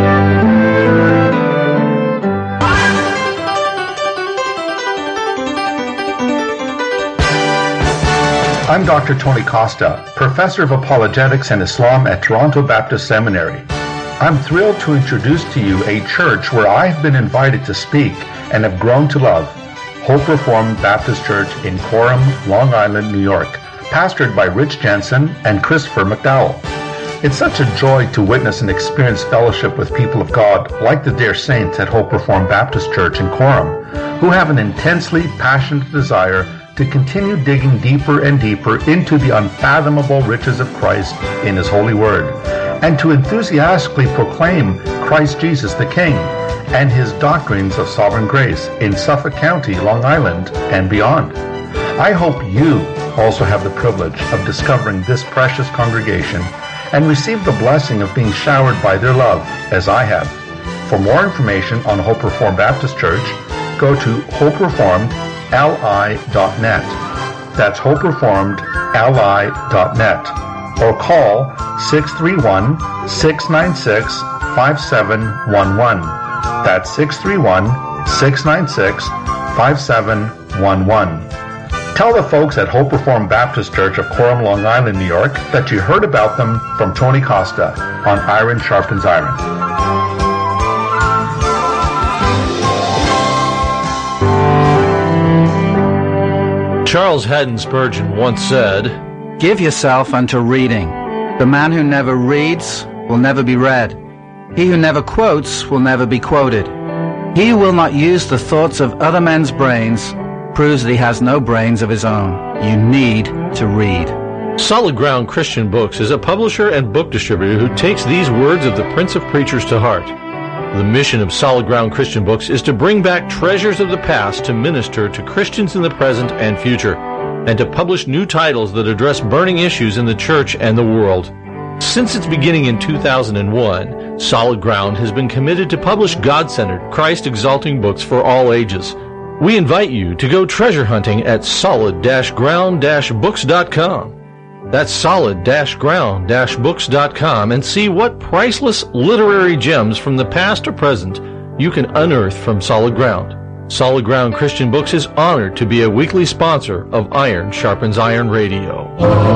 I'm Doctor Tony Costa, Professor of Apologetics and Islam at Toronto Baptist Seminary. I'm thrilled to introduce to you a church where I've been invited to speak and have grown to love, Hope Reformed Baptist Church in Coram, Long Island, New York, pastored by Rich Jensen and Christopher McDowell. It's such a joy to witness and experience fellowship with people of God like the dear saints at Hope Reformed Baptist Church in Coram, who have an intensely passionate desire to continue digging deeper and deeper into the unfathomable riches of Christ in His holy word, and to enthusiastically proclaim Christ Jesus the King and His doctrines of sovereign grace in Suffolk County, Long Island, and beyond. I hope you also have the privilege of discovering this precious congregation and receive the blessing of being showered by their love, as I have. For more information on Hope Reformed Baptist Church, go to hope reformed l i dot net. That's hope reformed l i dot net. Or call six three one, six nine six, five seven one one. That's six three one, six nine six, five seven one one. Tell the folks at Hope Reformed Baptist Church of Coram, Long Island, New York, that you heard about them from Tony Costa on Iron Sharpens Iron. Charles Haddon Spurgeon once said, "Give yourself unto reading. The man who never reads will never be read. He who never quotes will never be quoted. He who will not use the thoughts of other men's brains proves that he has no brains of his own. You need to read." Solid Ground Christian Books is a publisher and book distributor who takes these words of the Prince of Preachers to heart. The mission of Solid Ground Christian Books is to bring back treasures of the past to minister to Christians in the present and future, and to publish new titles that address burning issues in the church and the world. Since its beginning in two thousand one, Solid Ground has been committed to publish God-centered, Christ-exalting books for all ages. We invite you to go treasure hunting at solid ground books dot com. That's solid ground books dot com, and see what priceless literary gems from the past or present you can unearth from Solid Ground. Solid Ground Christian Books is honored to be a weekly sponsor of Iron Sharpens Iron Radio.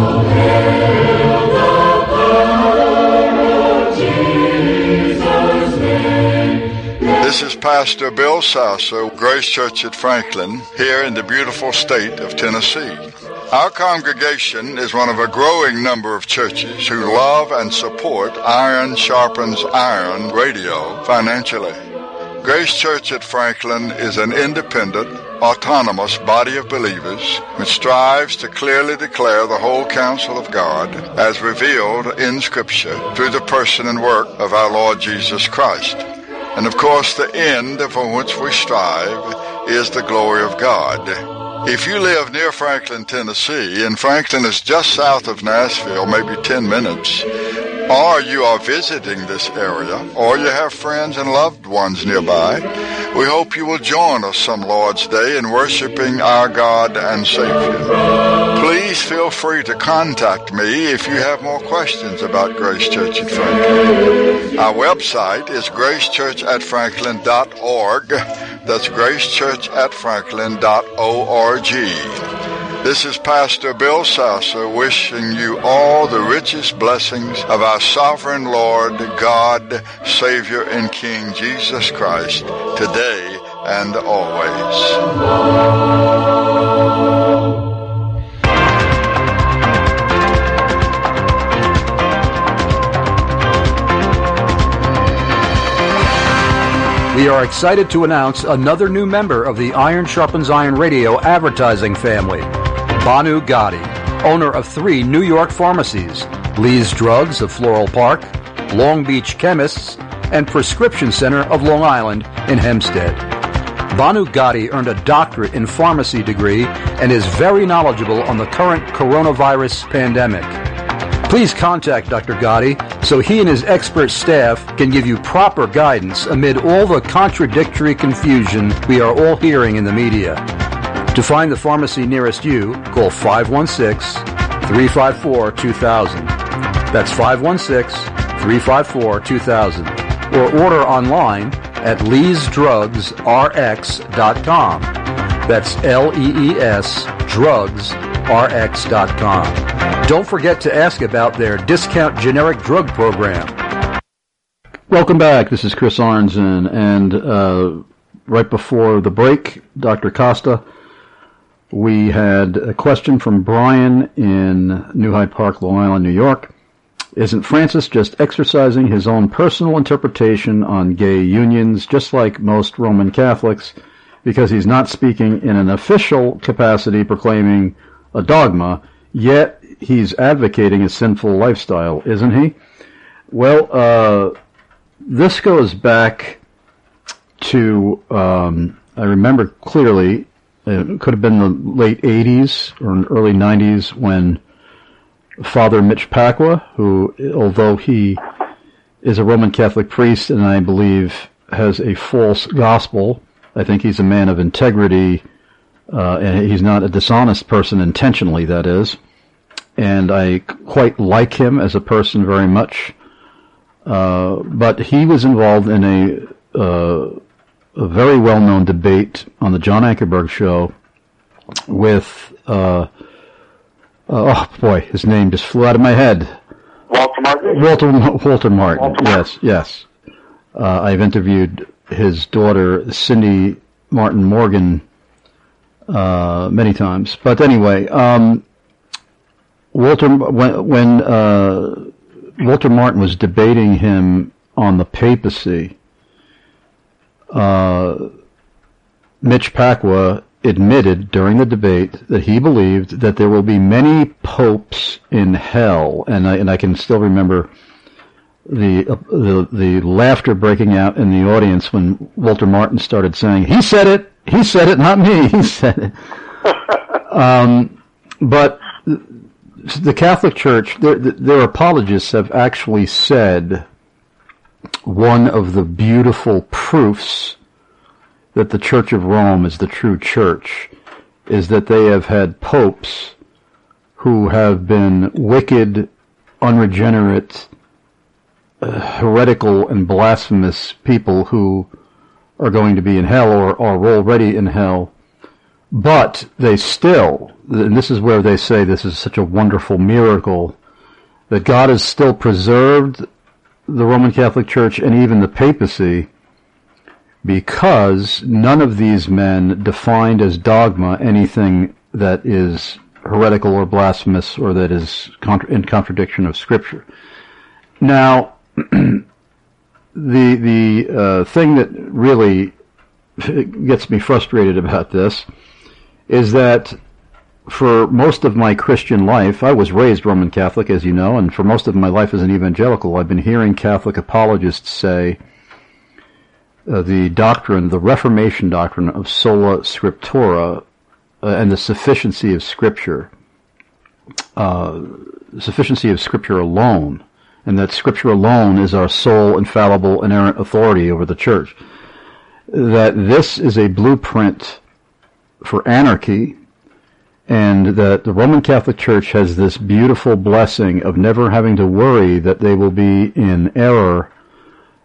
This is Pastor Bill Sasso, Grace Church at Franklin, here in the beautiful state of Tennessee. Our congregation is one of a growing number of churches who love and support Iron Sharpens Iron Radio financially. Grace Church at Franklin is an independent, autonomous body of believers which strives to clearly declare the whole counsel of God as revealed in Scripture through the person and work of our Lord Jesus Christ. And of course, the end for which we strive is the glory of God. If you live near Franklin, Tennessee, and Franklin is just south of Nashville, maybe ten minutes, or you are visiting this area, or you have friends and loved ones nearby, we hope you will join us some Lord's Day in worshiping our God and Savior. Please feel free to contact me if you have more questions about Grace Church at Franklin. Our website is grace church at franklin dot org. That's gracechurch at franklin dot org. This is Pastor Bill Sasser wishing you all the richest blessings of our sovereign Lord, God, Savior, and King Jesus Christ, today and always. We are excited to announce another new member of the Iron Sharpens Iron Radio advertising family, Banu Gotti, owner of three New York pharmacies, Lee's Drugs of Floral Park, Long Beach Chemists, and Prescription Center of Long Island in Hempstead. Banu Gotti earned a doctorate in pharmacy degree and is very knowledgeable on the current coronavirus pandemic. Please contact Doctor Gotti so he and his expert staff can give you proper guidance amid all the contradictory confusion we are all hearing in the media. To find the pharmacy nearest you, call five one six, three five four, two thousand. That's five one six, three five four, two thousand. Or order online at lees drugs r x dot com. That's L E E S drugs r x dot com. Don't forget to ask about their discount generic drug program. Welcome back. This is Chris Arnzen, and uh, right before the break, Doctor Costa, we had a question from Brian in New Hyde Park, Long Island, New York. Isn't Francis just exercising his own personal interpretation on gay unions, just like most Roman Catholics, because he's not speaking in an official capacity proclaiming a dogma, yet he's advocating a sinful lifestyle, isn't he? Well, uh, this goes back to, um, I remember clearly, it could have been the late eighties or early nineties when Father Mitch Pacwa, who, although he is a Roman Catholic priest and I believe has a false gospel, I think he's a man of integrity, uh, and he's not a dishonest person intentionally, that is. And I quite like him as a person very much. Uh, but he was involved in a, uh, a very well-known debate on the John Ankerberg show with, uh, oh boy, his name just flew out of my head. Walter Martin? Walter, Walter Martin, Walter yes, Martin. yes. Uh, I've interviewed his daughter, Cindy Martin Morgan, uh, many times. But anyway, um, Walter, when, when uh, Walter Martin was debating him on the papacy, uh, Mitch Pacwa admitted during the debate that he believed that there will be many popes in hell, and I, and I can still remember the, uh, the the laughter breaking out in the audience when Walter Martin started saying, "He said it, he said it, not me, he said it." um, but the Catholic Church, their, their apologists have actually said one of the beautiful proofs that the Church of Rome is the true church is that they have had popes who have been wicked, unregenerate, uh, heretical, and blasphemous people who are going to be in hell or are already in hell. But they still, and this is where they say this is such a wonderful miracle, that God has still preserved the Roman Catholic Church and even the papacy because none of these men defined as dogma anything that is heretical or blasphemous or that is contra- in contradiction of Scripture. Now, the the uh, thing that really gets me frustrated about this is that for most of my Christian life, I was raised Roman Catholic, as you know, and for most of my life as an evangelical, I've been hearing Catholic apologists say uh, the doctrine, the Reformation doctrine of sola scriptura uh, and the sufficiency of Scripture, uh, sufficiency of Scripture alone, and that Scripture alone is our sole, infallible, inerrant authority over the Church. That this is a blueprint for anarchy, and that the Roman Catholic Church has this beautiful blessing of never having to worry that they will be in error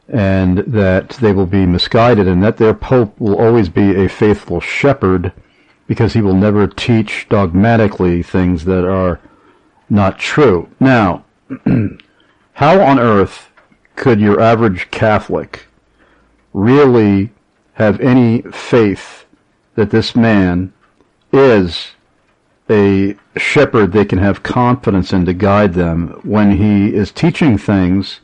and that they will be misguided, and that their pope will always be a faithful shepherd, because he will never teach dogmatically things that are not true. Now, how on earth could your average Catholic really have any faith that this man is a shepherd they can have confidence in to guide them when he is teaching things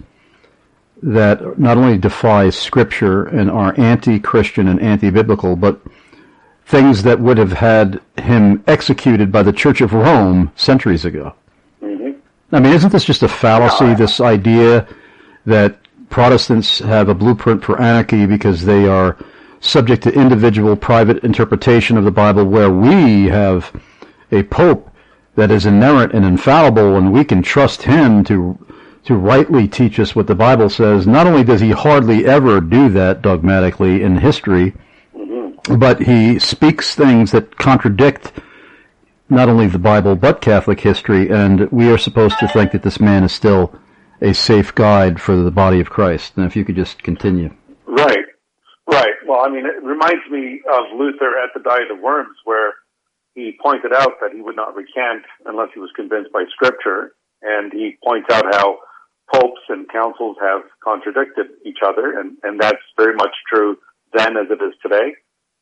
that not only defy Scripture and are anti-Christian and anti-biblical, but things that would have had him executed by the Church of Rome centuries ago? Mm-hmm. I mean, isn't this just a fallacy, this idea that Protestants have a blueprint for anarchy because they are subject to individual private interpretation of the Bible, where we have a pope that is inerrant and infallible, and we can trust him to to rightly teach us what the Bible says? Not only does he hardly ever do that dogmatically in history, mm-hmm. but he speaks things that contradict not only the Bible but Catholic history, and we are supposed to think that this man is still a safe guide for the body of Christ. And if you could just continue. Right, right. Well, I mean, it reminds me of Luther at the Diet of Worms, where he pointed out that he would not recant unless he was convinced by Scripture, and he points out how popes and councils have contradicted each other, and, and that's very much true then as it is today.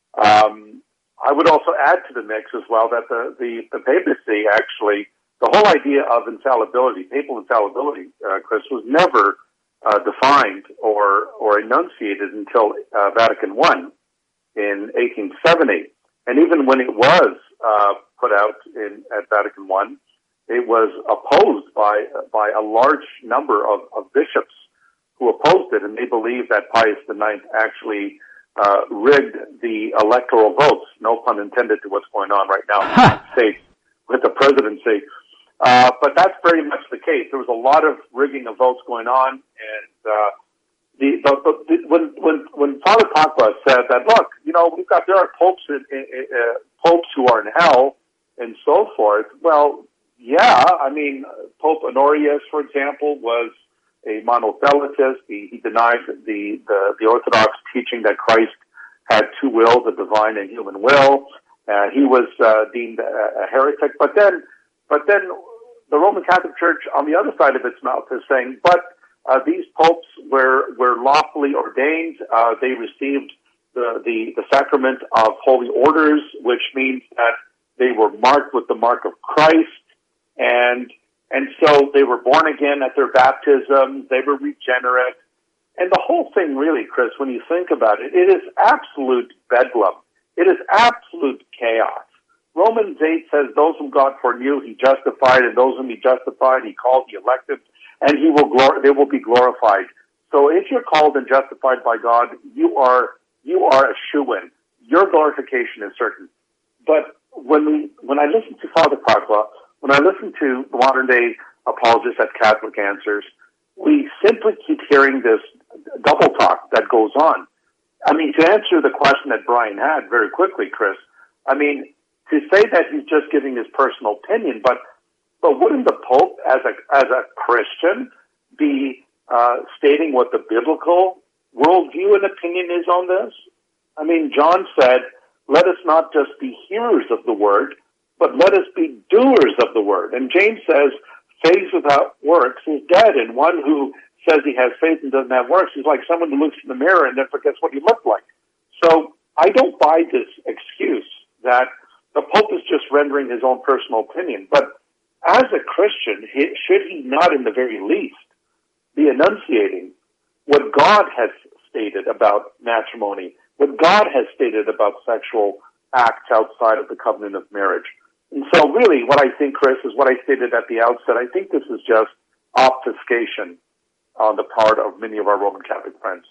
Um, I would also add to the mix as well that the, the, the papacy actually, the whole idea of infallibility, papal infallibility, uh, Chris, was never uh, defined or, or enunciated until uh, Vatican One in eighteen seventy. And even when it was uh, put out in at Vatican One, it was opposed by by a large number of, of bishops who opposed it, and they believed that Pius the Ninth actually uh, rigged the electoral votes, no pun intended to what's going on right now in the United States with the presidency. Uh, but that's very much the case. There was a lot of rigging of votes going on, and uh, the, the, the when when when Father Pacwa said that, look, you know, we've got there are popes in, in, uh, popes who are in hell and so forth. Well, yeah, I mean, Pope Honorius, for example, was a monotheletist. He, he denied the, the the Orthodox teaching that Christ had two wills, the divine and human will. Uh, he was uh, deemed a, a heretic. But then, but then, the Roman Catholic Church, on the other side of its mouth, is saying, but uh, these popes were were lawfully ordained. Uh, they received the, the the sacrament of holy orders, which means that they were marked with the mark of Christ, and and so they were born again at their baptism. They were regenerate, and the whole thing, really, Chris, when you think about it, it is absolute bedlam. It is absolute chaos. Romans eight says, those whom God foreknew, he justified, and those whom he justified, he called, he elected, and he will glor- they will be glorified. So if you're called and justified by God, you are, you are a shoo-in. Your glorification is certain. But when we, when I listen to Father Pacwa, when I listen to the modern day apologists at Catholic Answers, we simply keep hearing this double talk that goes on. I mean, to answer the question that Brian had very quickly, Chris, I mean, to say that he's just giving his personal opinion, but but wouldn't the Pope, as a as a Christian, be uh, stating what the biblical worldview and opinion is on this? I mean, John said, "Let us not just be hearers of the word, but let us be doers of the word." And James says, "Faith without works is dead." And one who says he has faith and doesn't have works is like someone who looks in the mirror and then forgets what he looked like. So I don't buy this excuse that the Pope is just rendering his own personal opinion. But as a Christian, he, should he not, in the very least, be enunciating what God has stated about matrimony, what God has stated about sexual acts outside of the covenant of marriage? And so really what I think, Chris, is what I stated at the outset. I think this is just obfuscation on the part of many of our Roman Catholic friends.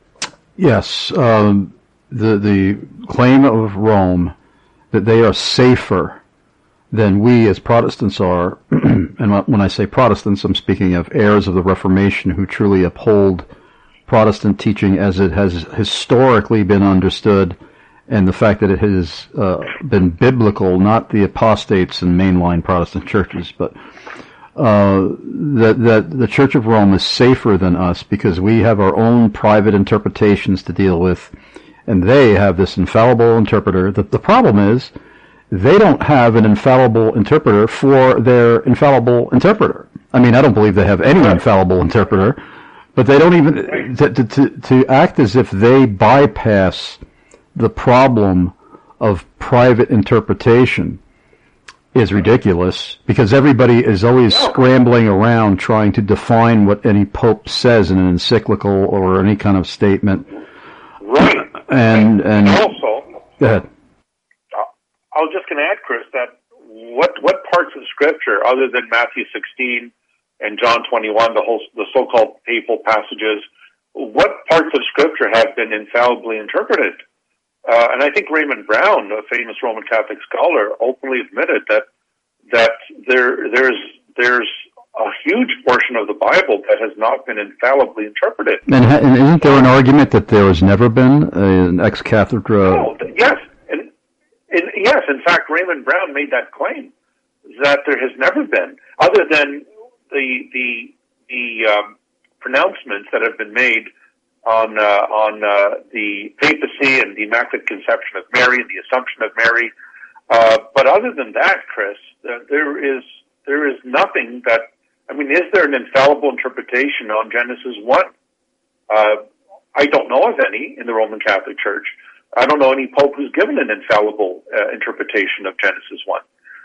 Yes, um, the the claim of Rome that they are safer than we as Protestants are, and when I say Protestants, I'm speaking of heirs of the Reformation who truly uphold Protestant teaching as it has historically been understood, and the fact that it has uh, been biblical, not the apostates and mainline Protestant churches. But uh, that that the Church of Rome is safer than us because we have our own private interpretations to deal with, and they have this infallible interpreter. The, the problem is they don't have an infallible interpreter for their infallible interpreter. I mean, I don't believe they have any infallible interpreter, but they don't even to to, to act as if they bypass the problem of private interpretation is ridiculous, because everybody is always scrambling around trying to define what any pope says in an encyclical or any kind of statement. Right. And and also, go ahead. I was just going to add, Chris, that what what parts of Scripture, other than Matthew sixteen and John twenty-one, the whole the so-called papal passages, what parts of Scripture have been infallibly interpreted? Uh, and I think Raymond Brown, a famous Roman Catholic scholar, openly admitted that that there there's there's a huge portion of the Bible that has not been infallibly interpreted. And, ha- and isn't there an argument that there has never been an ex cathedra? No, yes, and, and yes. In fact, Raymond Brown made that claim that there has never been, other than the the the um, pronouncements that have been made on uh, on uh, the papacy and the Immaculate Conception of Mary and the Assumption of Mary. Uh, but other than that, Chris, uh, there is there is nothing that, I mean, is there an infallible interpretation on Genesis one? Uh, I don't know of any in the Roman Catholic Church. I don't know any pope who's given an infallible uh, interpretation of Genesis one.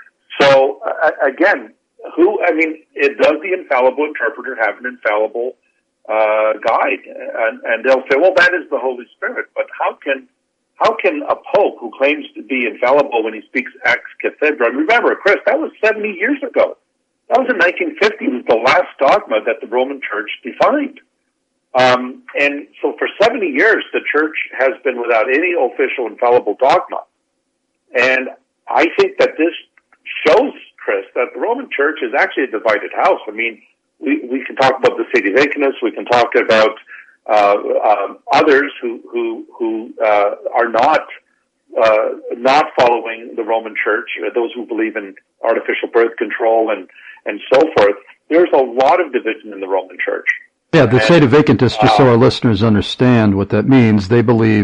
So, uh, again, who, I mean, it, does the infallible interpreter have an infallible Uh, guide, and, and they'll say, well, that is the Holy Spirit. But how can how can a pope who claims to be infallible when he speaks ex cathedra? And remember, Chris, that was seventy years ago. That was in nineteen fifty. It was the last dogma that the Roman Church defined. Um, and so for seventy years, the Church has been without any official infallible dogma. And I think that this shows, Chris, that the Roman Church is actually a divided house. I mean, We, we can talk about the Sede Vacanus. We can talk about uh, um, others who who who uh, are not uh, not following the Roman Church. Those who believe in artificial birth control and and so forth. There's a lot of division in the Roman Church. Yeah, the and, Sede Vacantus, just uh, so our listeners understand what that means, they believe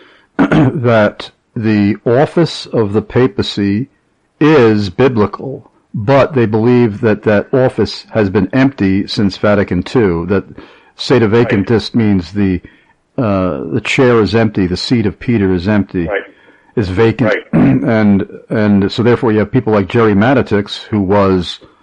that the office of the papacy is biblical, but they believe that that office has been empty since Vatican two. That Sede Vacantus right. means the uh, the chair is empty, the seat of Peter is empty, right. is vacant, right. and and so therefore you have people like Jerry Matitix, who was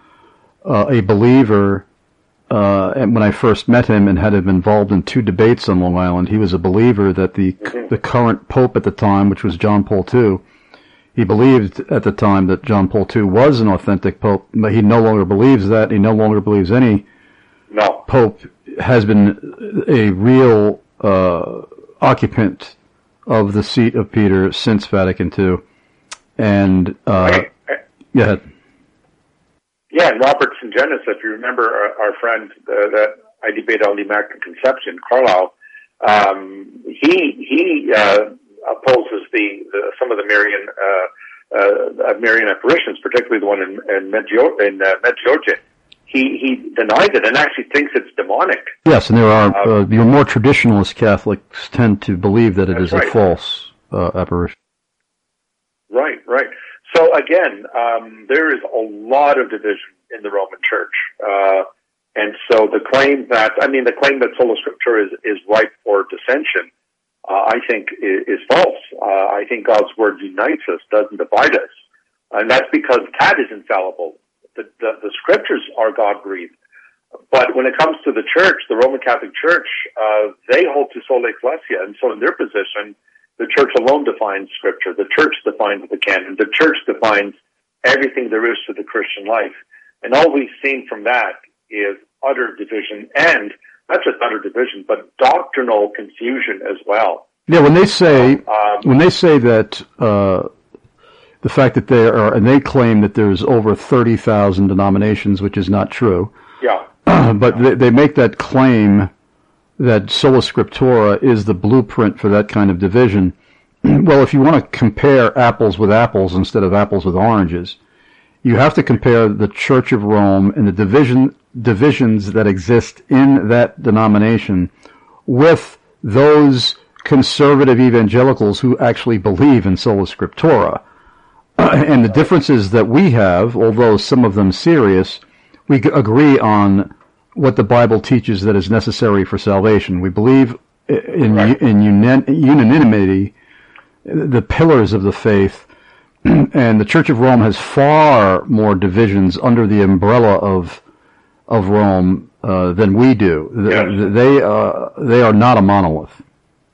uh, a believer. Uh, and when I first met him and had him involved in two debates on Long Island, he was a believer that the mm-hmm. the current Pope at the time, which was John Paul the Second, he believed at the time that John Paul the Second was an authentic Pope, but he no longer believes that. He no longer believes any no. Pope has been a real uh, occupant of the seat of Peter since Vatican two. And, uh, right. go ahead. Yeah, and Robert Sungenis, if you remember our, our friend uh, that I debated on the Immaculate Conception, Carlisle, um, he, he, uh, opposes the, the some of the Marian uh, uh, Marian apparitions, particularly the one in, in Medjugorje. In, uh, Medjugorje. He he denies it and actually thinks it's demonic. Yes, and there are uh, uh, your more traditionalist Catholics tend to believe that it is right. a false uh, apparition. Right, right. So again, um, there is a lot of division in the Roman Church, uh, and so the claim that I mean the claim that sola scriptura is is ripe for dissension. Uh, I think is, is false. Uh, I think God's word unites us, doesn't divide us. And that's because that is infallible. The, the, the scriptures are God-breathed. But when it comes to the church, the Roman Catholic Church, uh, they hold to sola ecclesia. And so in their position, the church alone defines scripture. The church defines the canon. The church defines everything there is to the Christian life. And all we've seen from that is utter division, and not just utter division, but doctrinal confusion as well. Yeah, when they say um, when they say that uh, the fact that there are, and they claim that there's over thirty thousand denominations, which is not true. Yeah. But they, they make that claim that sola scriptura is the blueprint for that kind of division. Well, if you want to compare apples with apples instead of apples with oranges, you have to compare the Church of Rome and the division divisions that exist in that denomination with those conservative evangelicals who actually believe in sola scriptura. And the differences that we have, although some of them serious, we agree on what the Bible teaches that is necessary for salvation. We believe in, right. in unanimity, the pillars of the faith, and the Church of Rome has far more divisions under the umbrella of of Rome uh, than we do. Yes. They uh, they are not a monolith.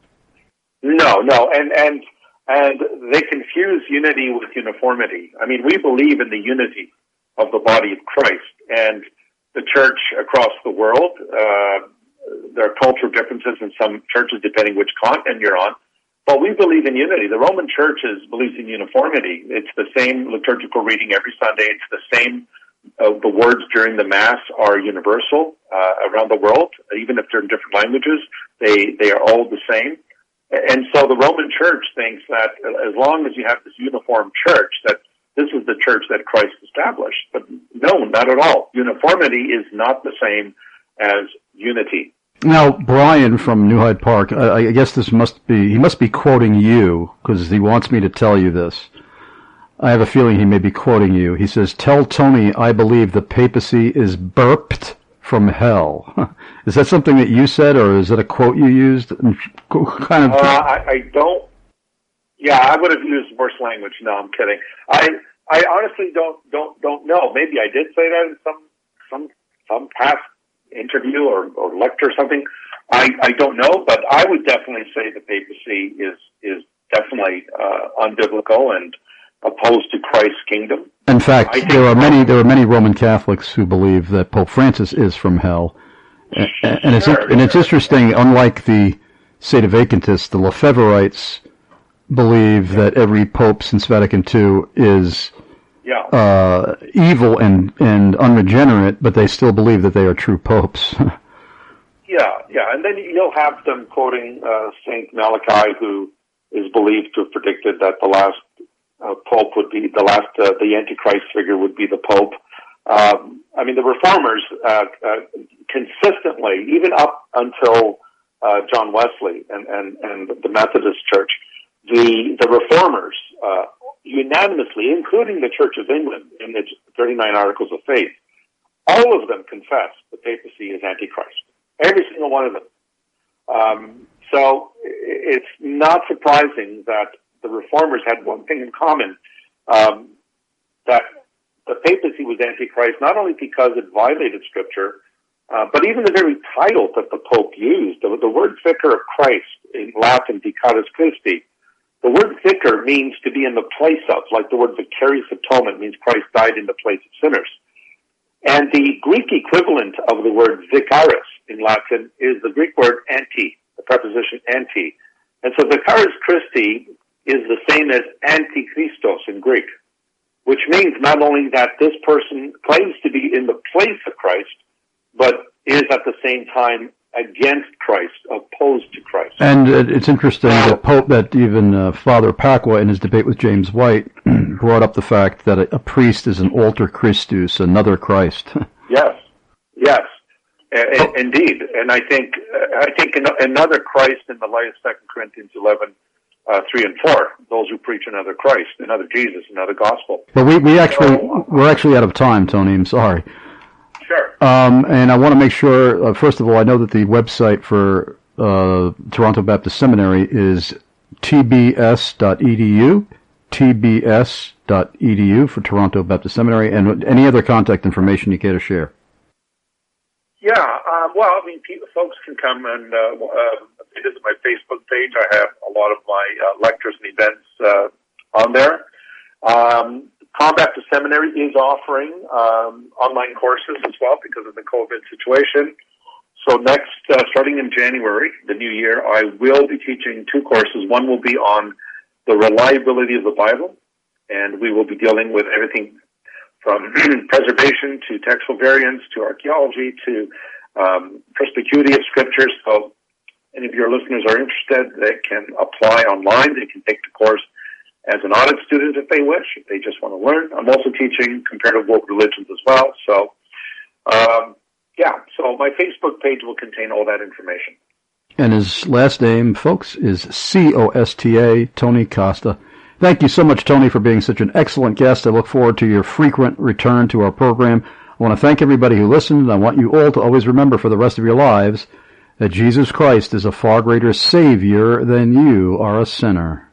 No, no, and and and they confuse unity with uniformity. I mean, we believe in the unity of the body of Christ, and the church across the world. Uh, there are cultural differences in some churches depending which continent you're on. But we believe in unity. The Roman Church is, believes in uniformity. It's the same liturgical reading every Sunday. It's the same, uh, the words during the Mass are universal uh, around the world. Even if they're in different languages, they, they are all the same. And so the Roman Church thinks that as long as you have this uniform church, that this is the church that Christ established. But no, not at all. Uniformity is not the same as unity. Now, Brian from New Hyde Park, I, I guess this must be, he must be quoting you, because he wants me to tell you this. I have a feeling he may be quoting you. He says, "Tell Tony I believe the papacy is burped from hell." Is that something that you said, or is that a quote you used? Kind of. Uh, I, I don't, yeah, I would have used worse language. No, I'm kidding. I, I honestly don't, don't, don't know. Maybe I did say that in some, some, some past interview or, or lecture or something. I, I don't know, but I would definitely say the papacy is is definitely uh, unbiblical and opposed to Christ's kingdom. In fact, there are many there are many Roman Catholics who believe that Pope Francis is from hell, and, and it's sure, and it's sure. interesting. Unlike the Sedevacantists, the Lefebvreites believe that every pope since Vatican Two is Yeah. Uh, evil and, and unregenerate, but they still believe that they are true popes. yeah, yeah. And then you'll have them quoting uh, Saint Malachi, who is believed to have predicted that the last uh, pope would be, the last, uh, the Antichrist figure would be the pope. Um, I mean, the Reformers uh, uh, consistently, even up until uh, John Wesley and, and, and the Methodist Church, the, the Reformers, uh, unanimously, including the Church of England in its thirty-nine Articles of Faith, all of them confess the papacy is Antichrist. Every single one of them. Um, so it's not surprising that the Reformers had one thing in common, um, that the papacy was Antichrist, not only because it violated Scripture, uh, but even the very title that the Pope used, the, the word Vicar of Christ, in Latin, Vicaris Christi. The word vicar means to be in the place of, like the word vicarious atonement means Christ died in the place of sinners. And the Greek equivalent of the word vicaris in Latin is the Greek word anti, the preposition anti. And so Vicaris Christi is the same as antichristos in Greek, which means not only that this person claims to be in the place of Christ, but is at the same time against Christ, opposed to Christ. And it's interesting that Pope, that even uh, Father Pacwa in his debate with James White brought up the fact that a, a priest is an alter Christus, another Christ. Yes, yes, a- a- indeed. And I think uh, I think another Christ in the light of Second Corinthians eleven, uh, three and four. Those who preach another Christ, another Jesus, another gospel. But we we actually we're actually out of time, Tony. I'm sorry. Sure. Um, and I want to make sure, uh, first of all, I know that the website for uh, Toronto Baptist Seminary is t b s dot e d u, t b s dot e d u for Toronto Baptist Seminary, and any other contact information you care to share. Yeah, um, well, I mean, people, folks can come and uh, uh, visit my Facebook page. I have a lot of my uh, lectures and events uh, on there. Um, Combat to Seminary is offering um, online courses as well because of the COVID situation. So next, uh, starting in January, the new year, I will be teaching two courses. One will be on the reliability of the Bible, and we will be dealing with everything from preservation to textual variants to archaeology to um, perspicuity of Scripture. So any of your listeners are interested, they can apply online. They can take the course as an audit student if they wish, if they just want to learn. I'm also teaching comparative world religions as well. So, um, yeah, so my Facebook page will contain all that information. And his last name, folks, is C O S T A, Tony Costa. Thank you so much, Tony, for being such an excellent guest. I look forward to your frequent return to our program. I want to thank everybody who listened. I want you all to always remember for the rest of your lives that Jesus Christ is a far greater Savior than you are a sinner.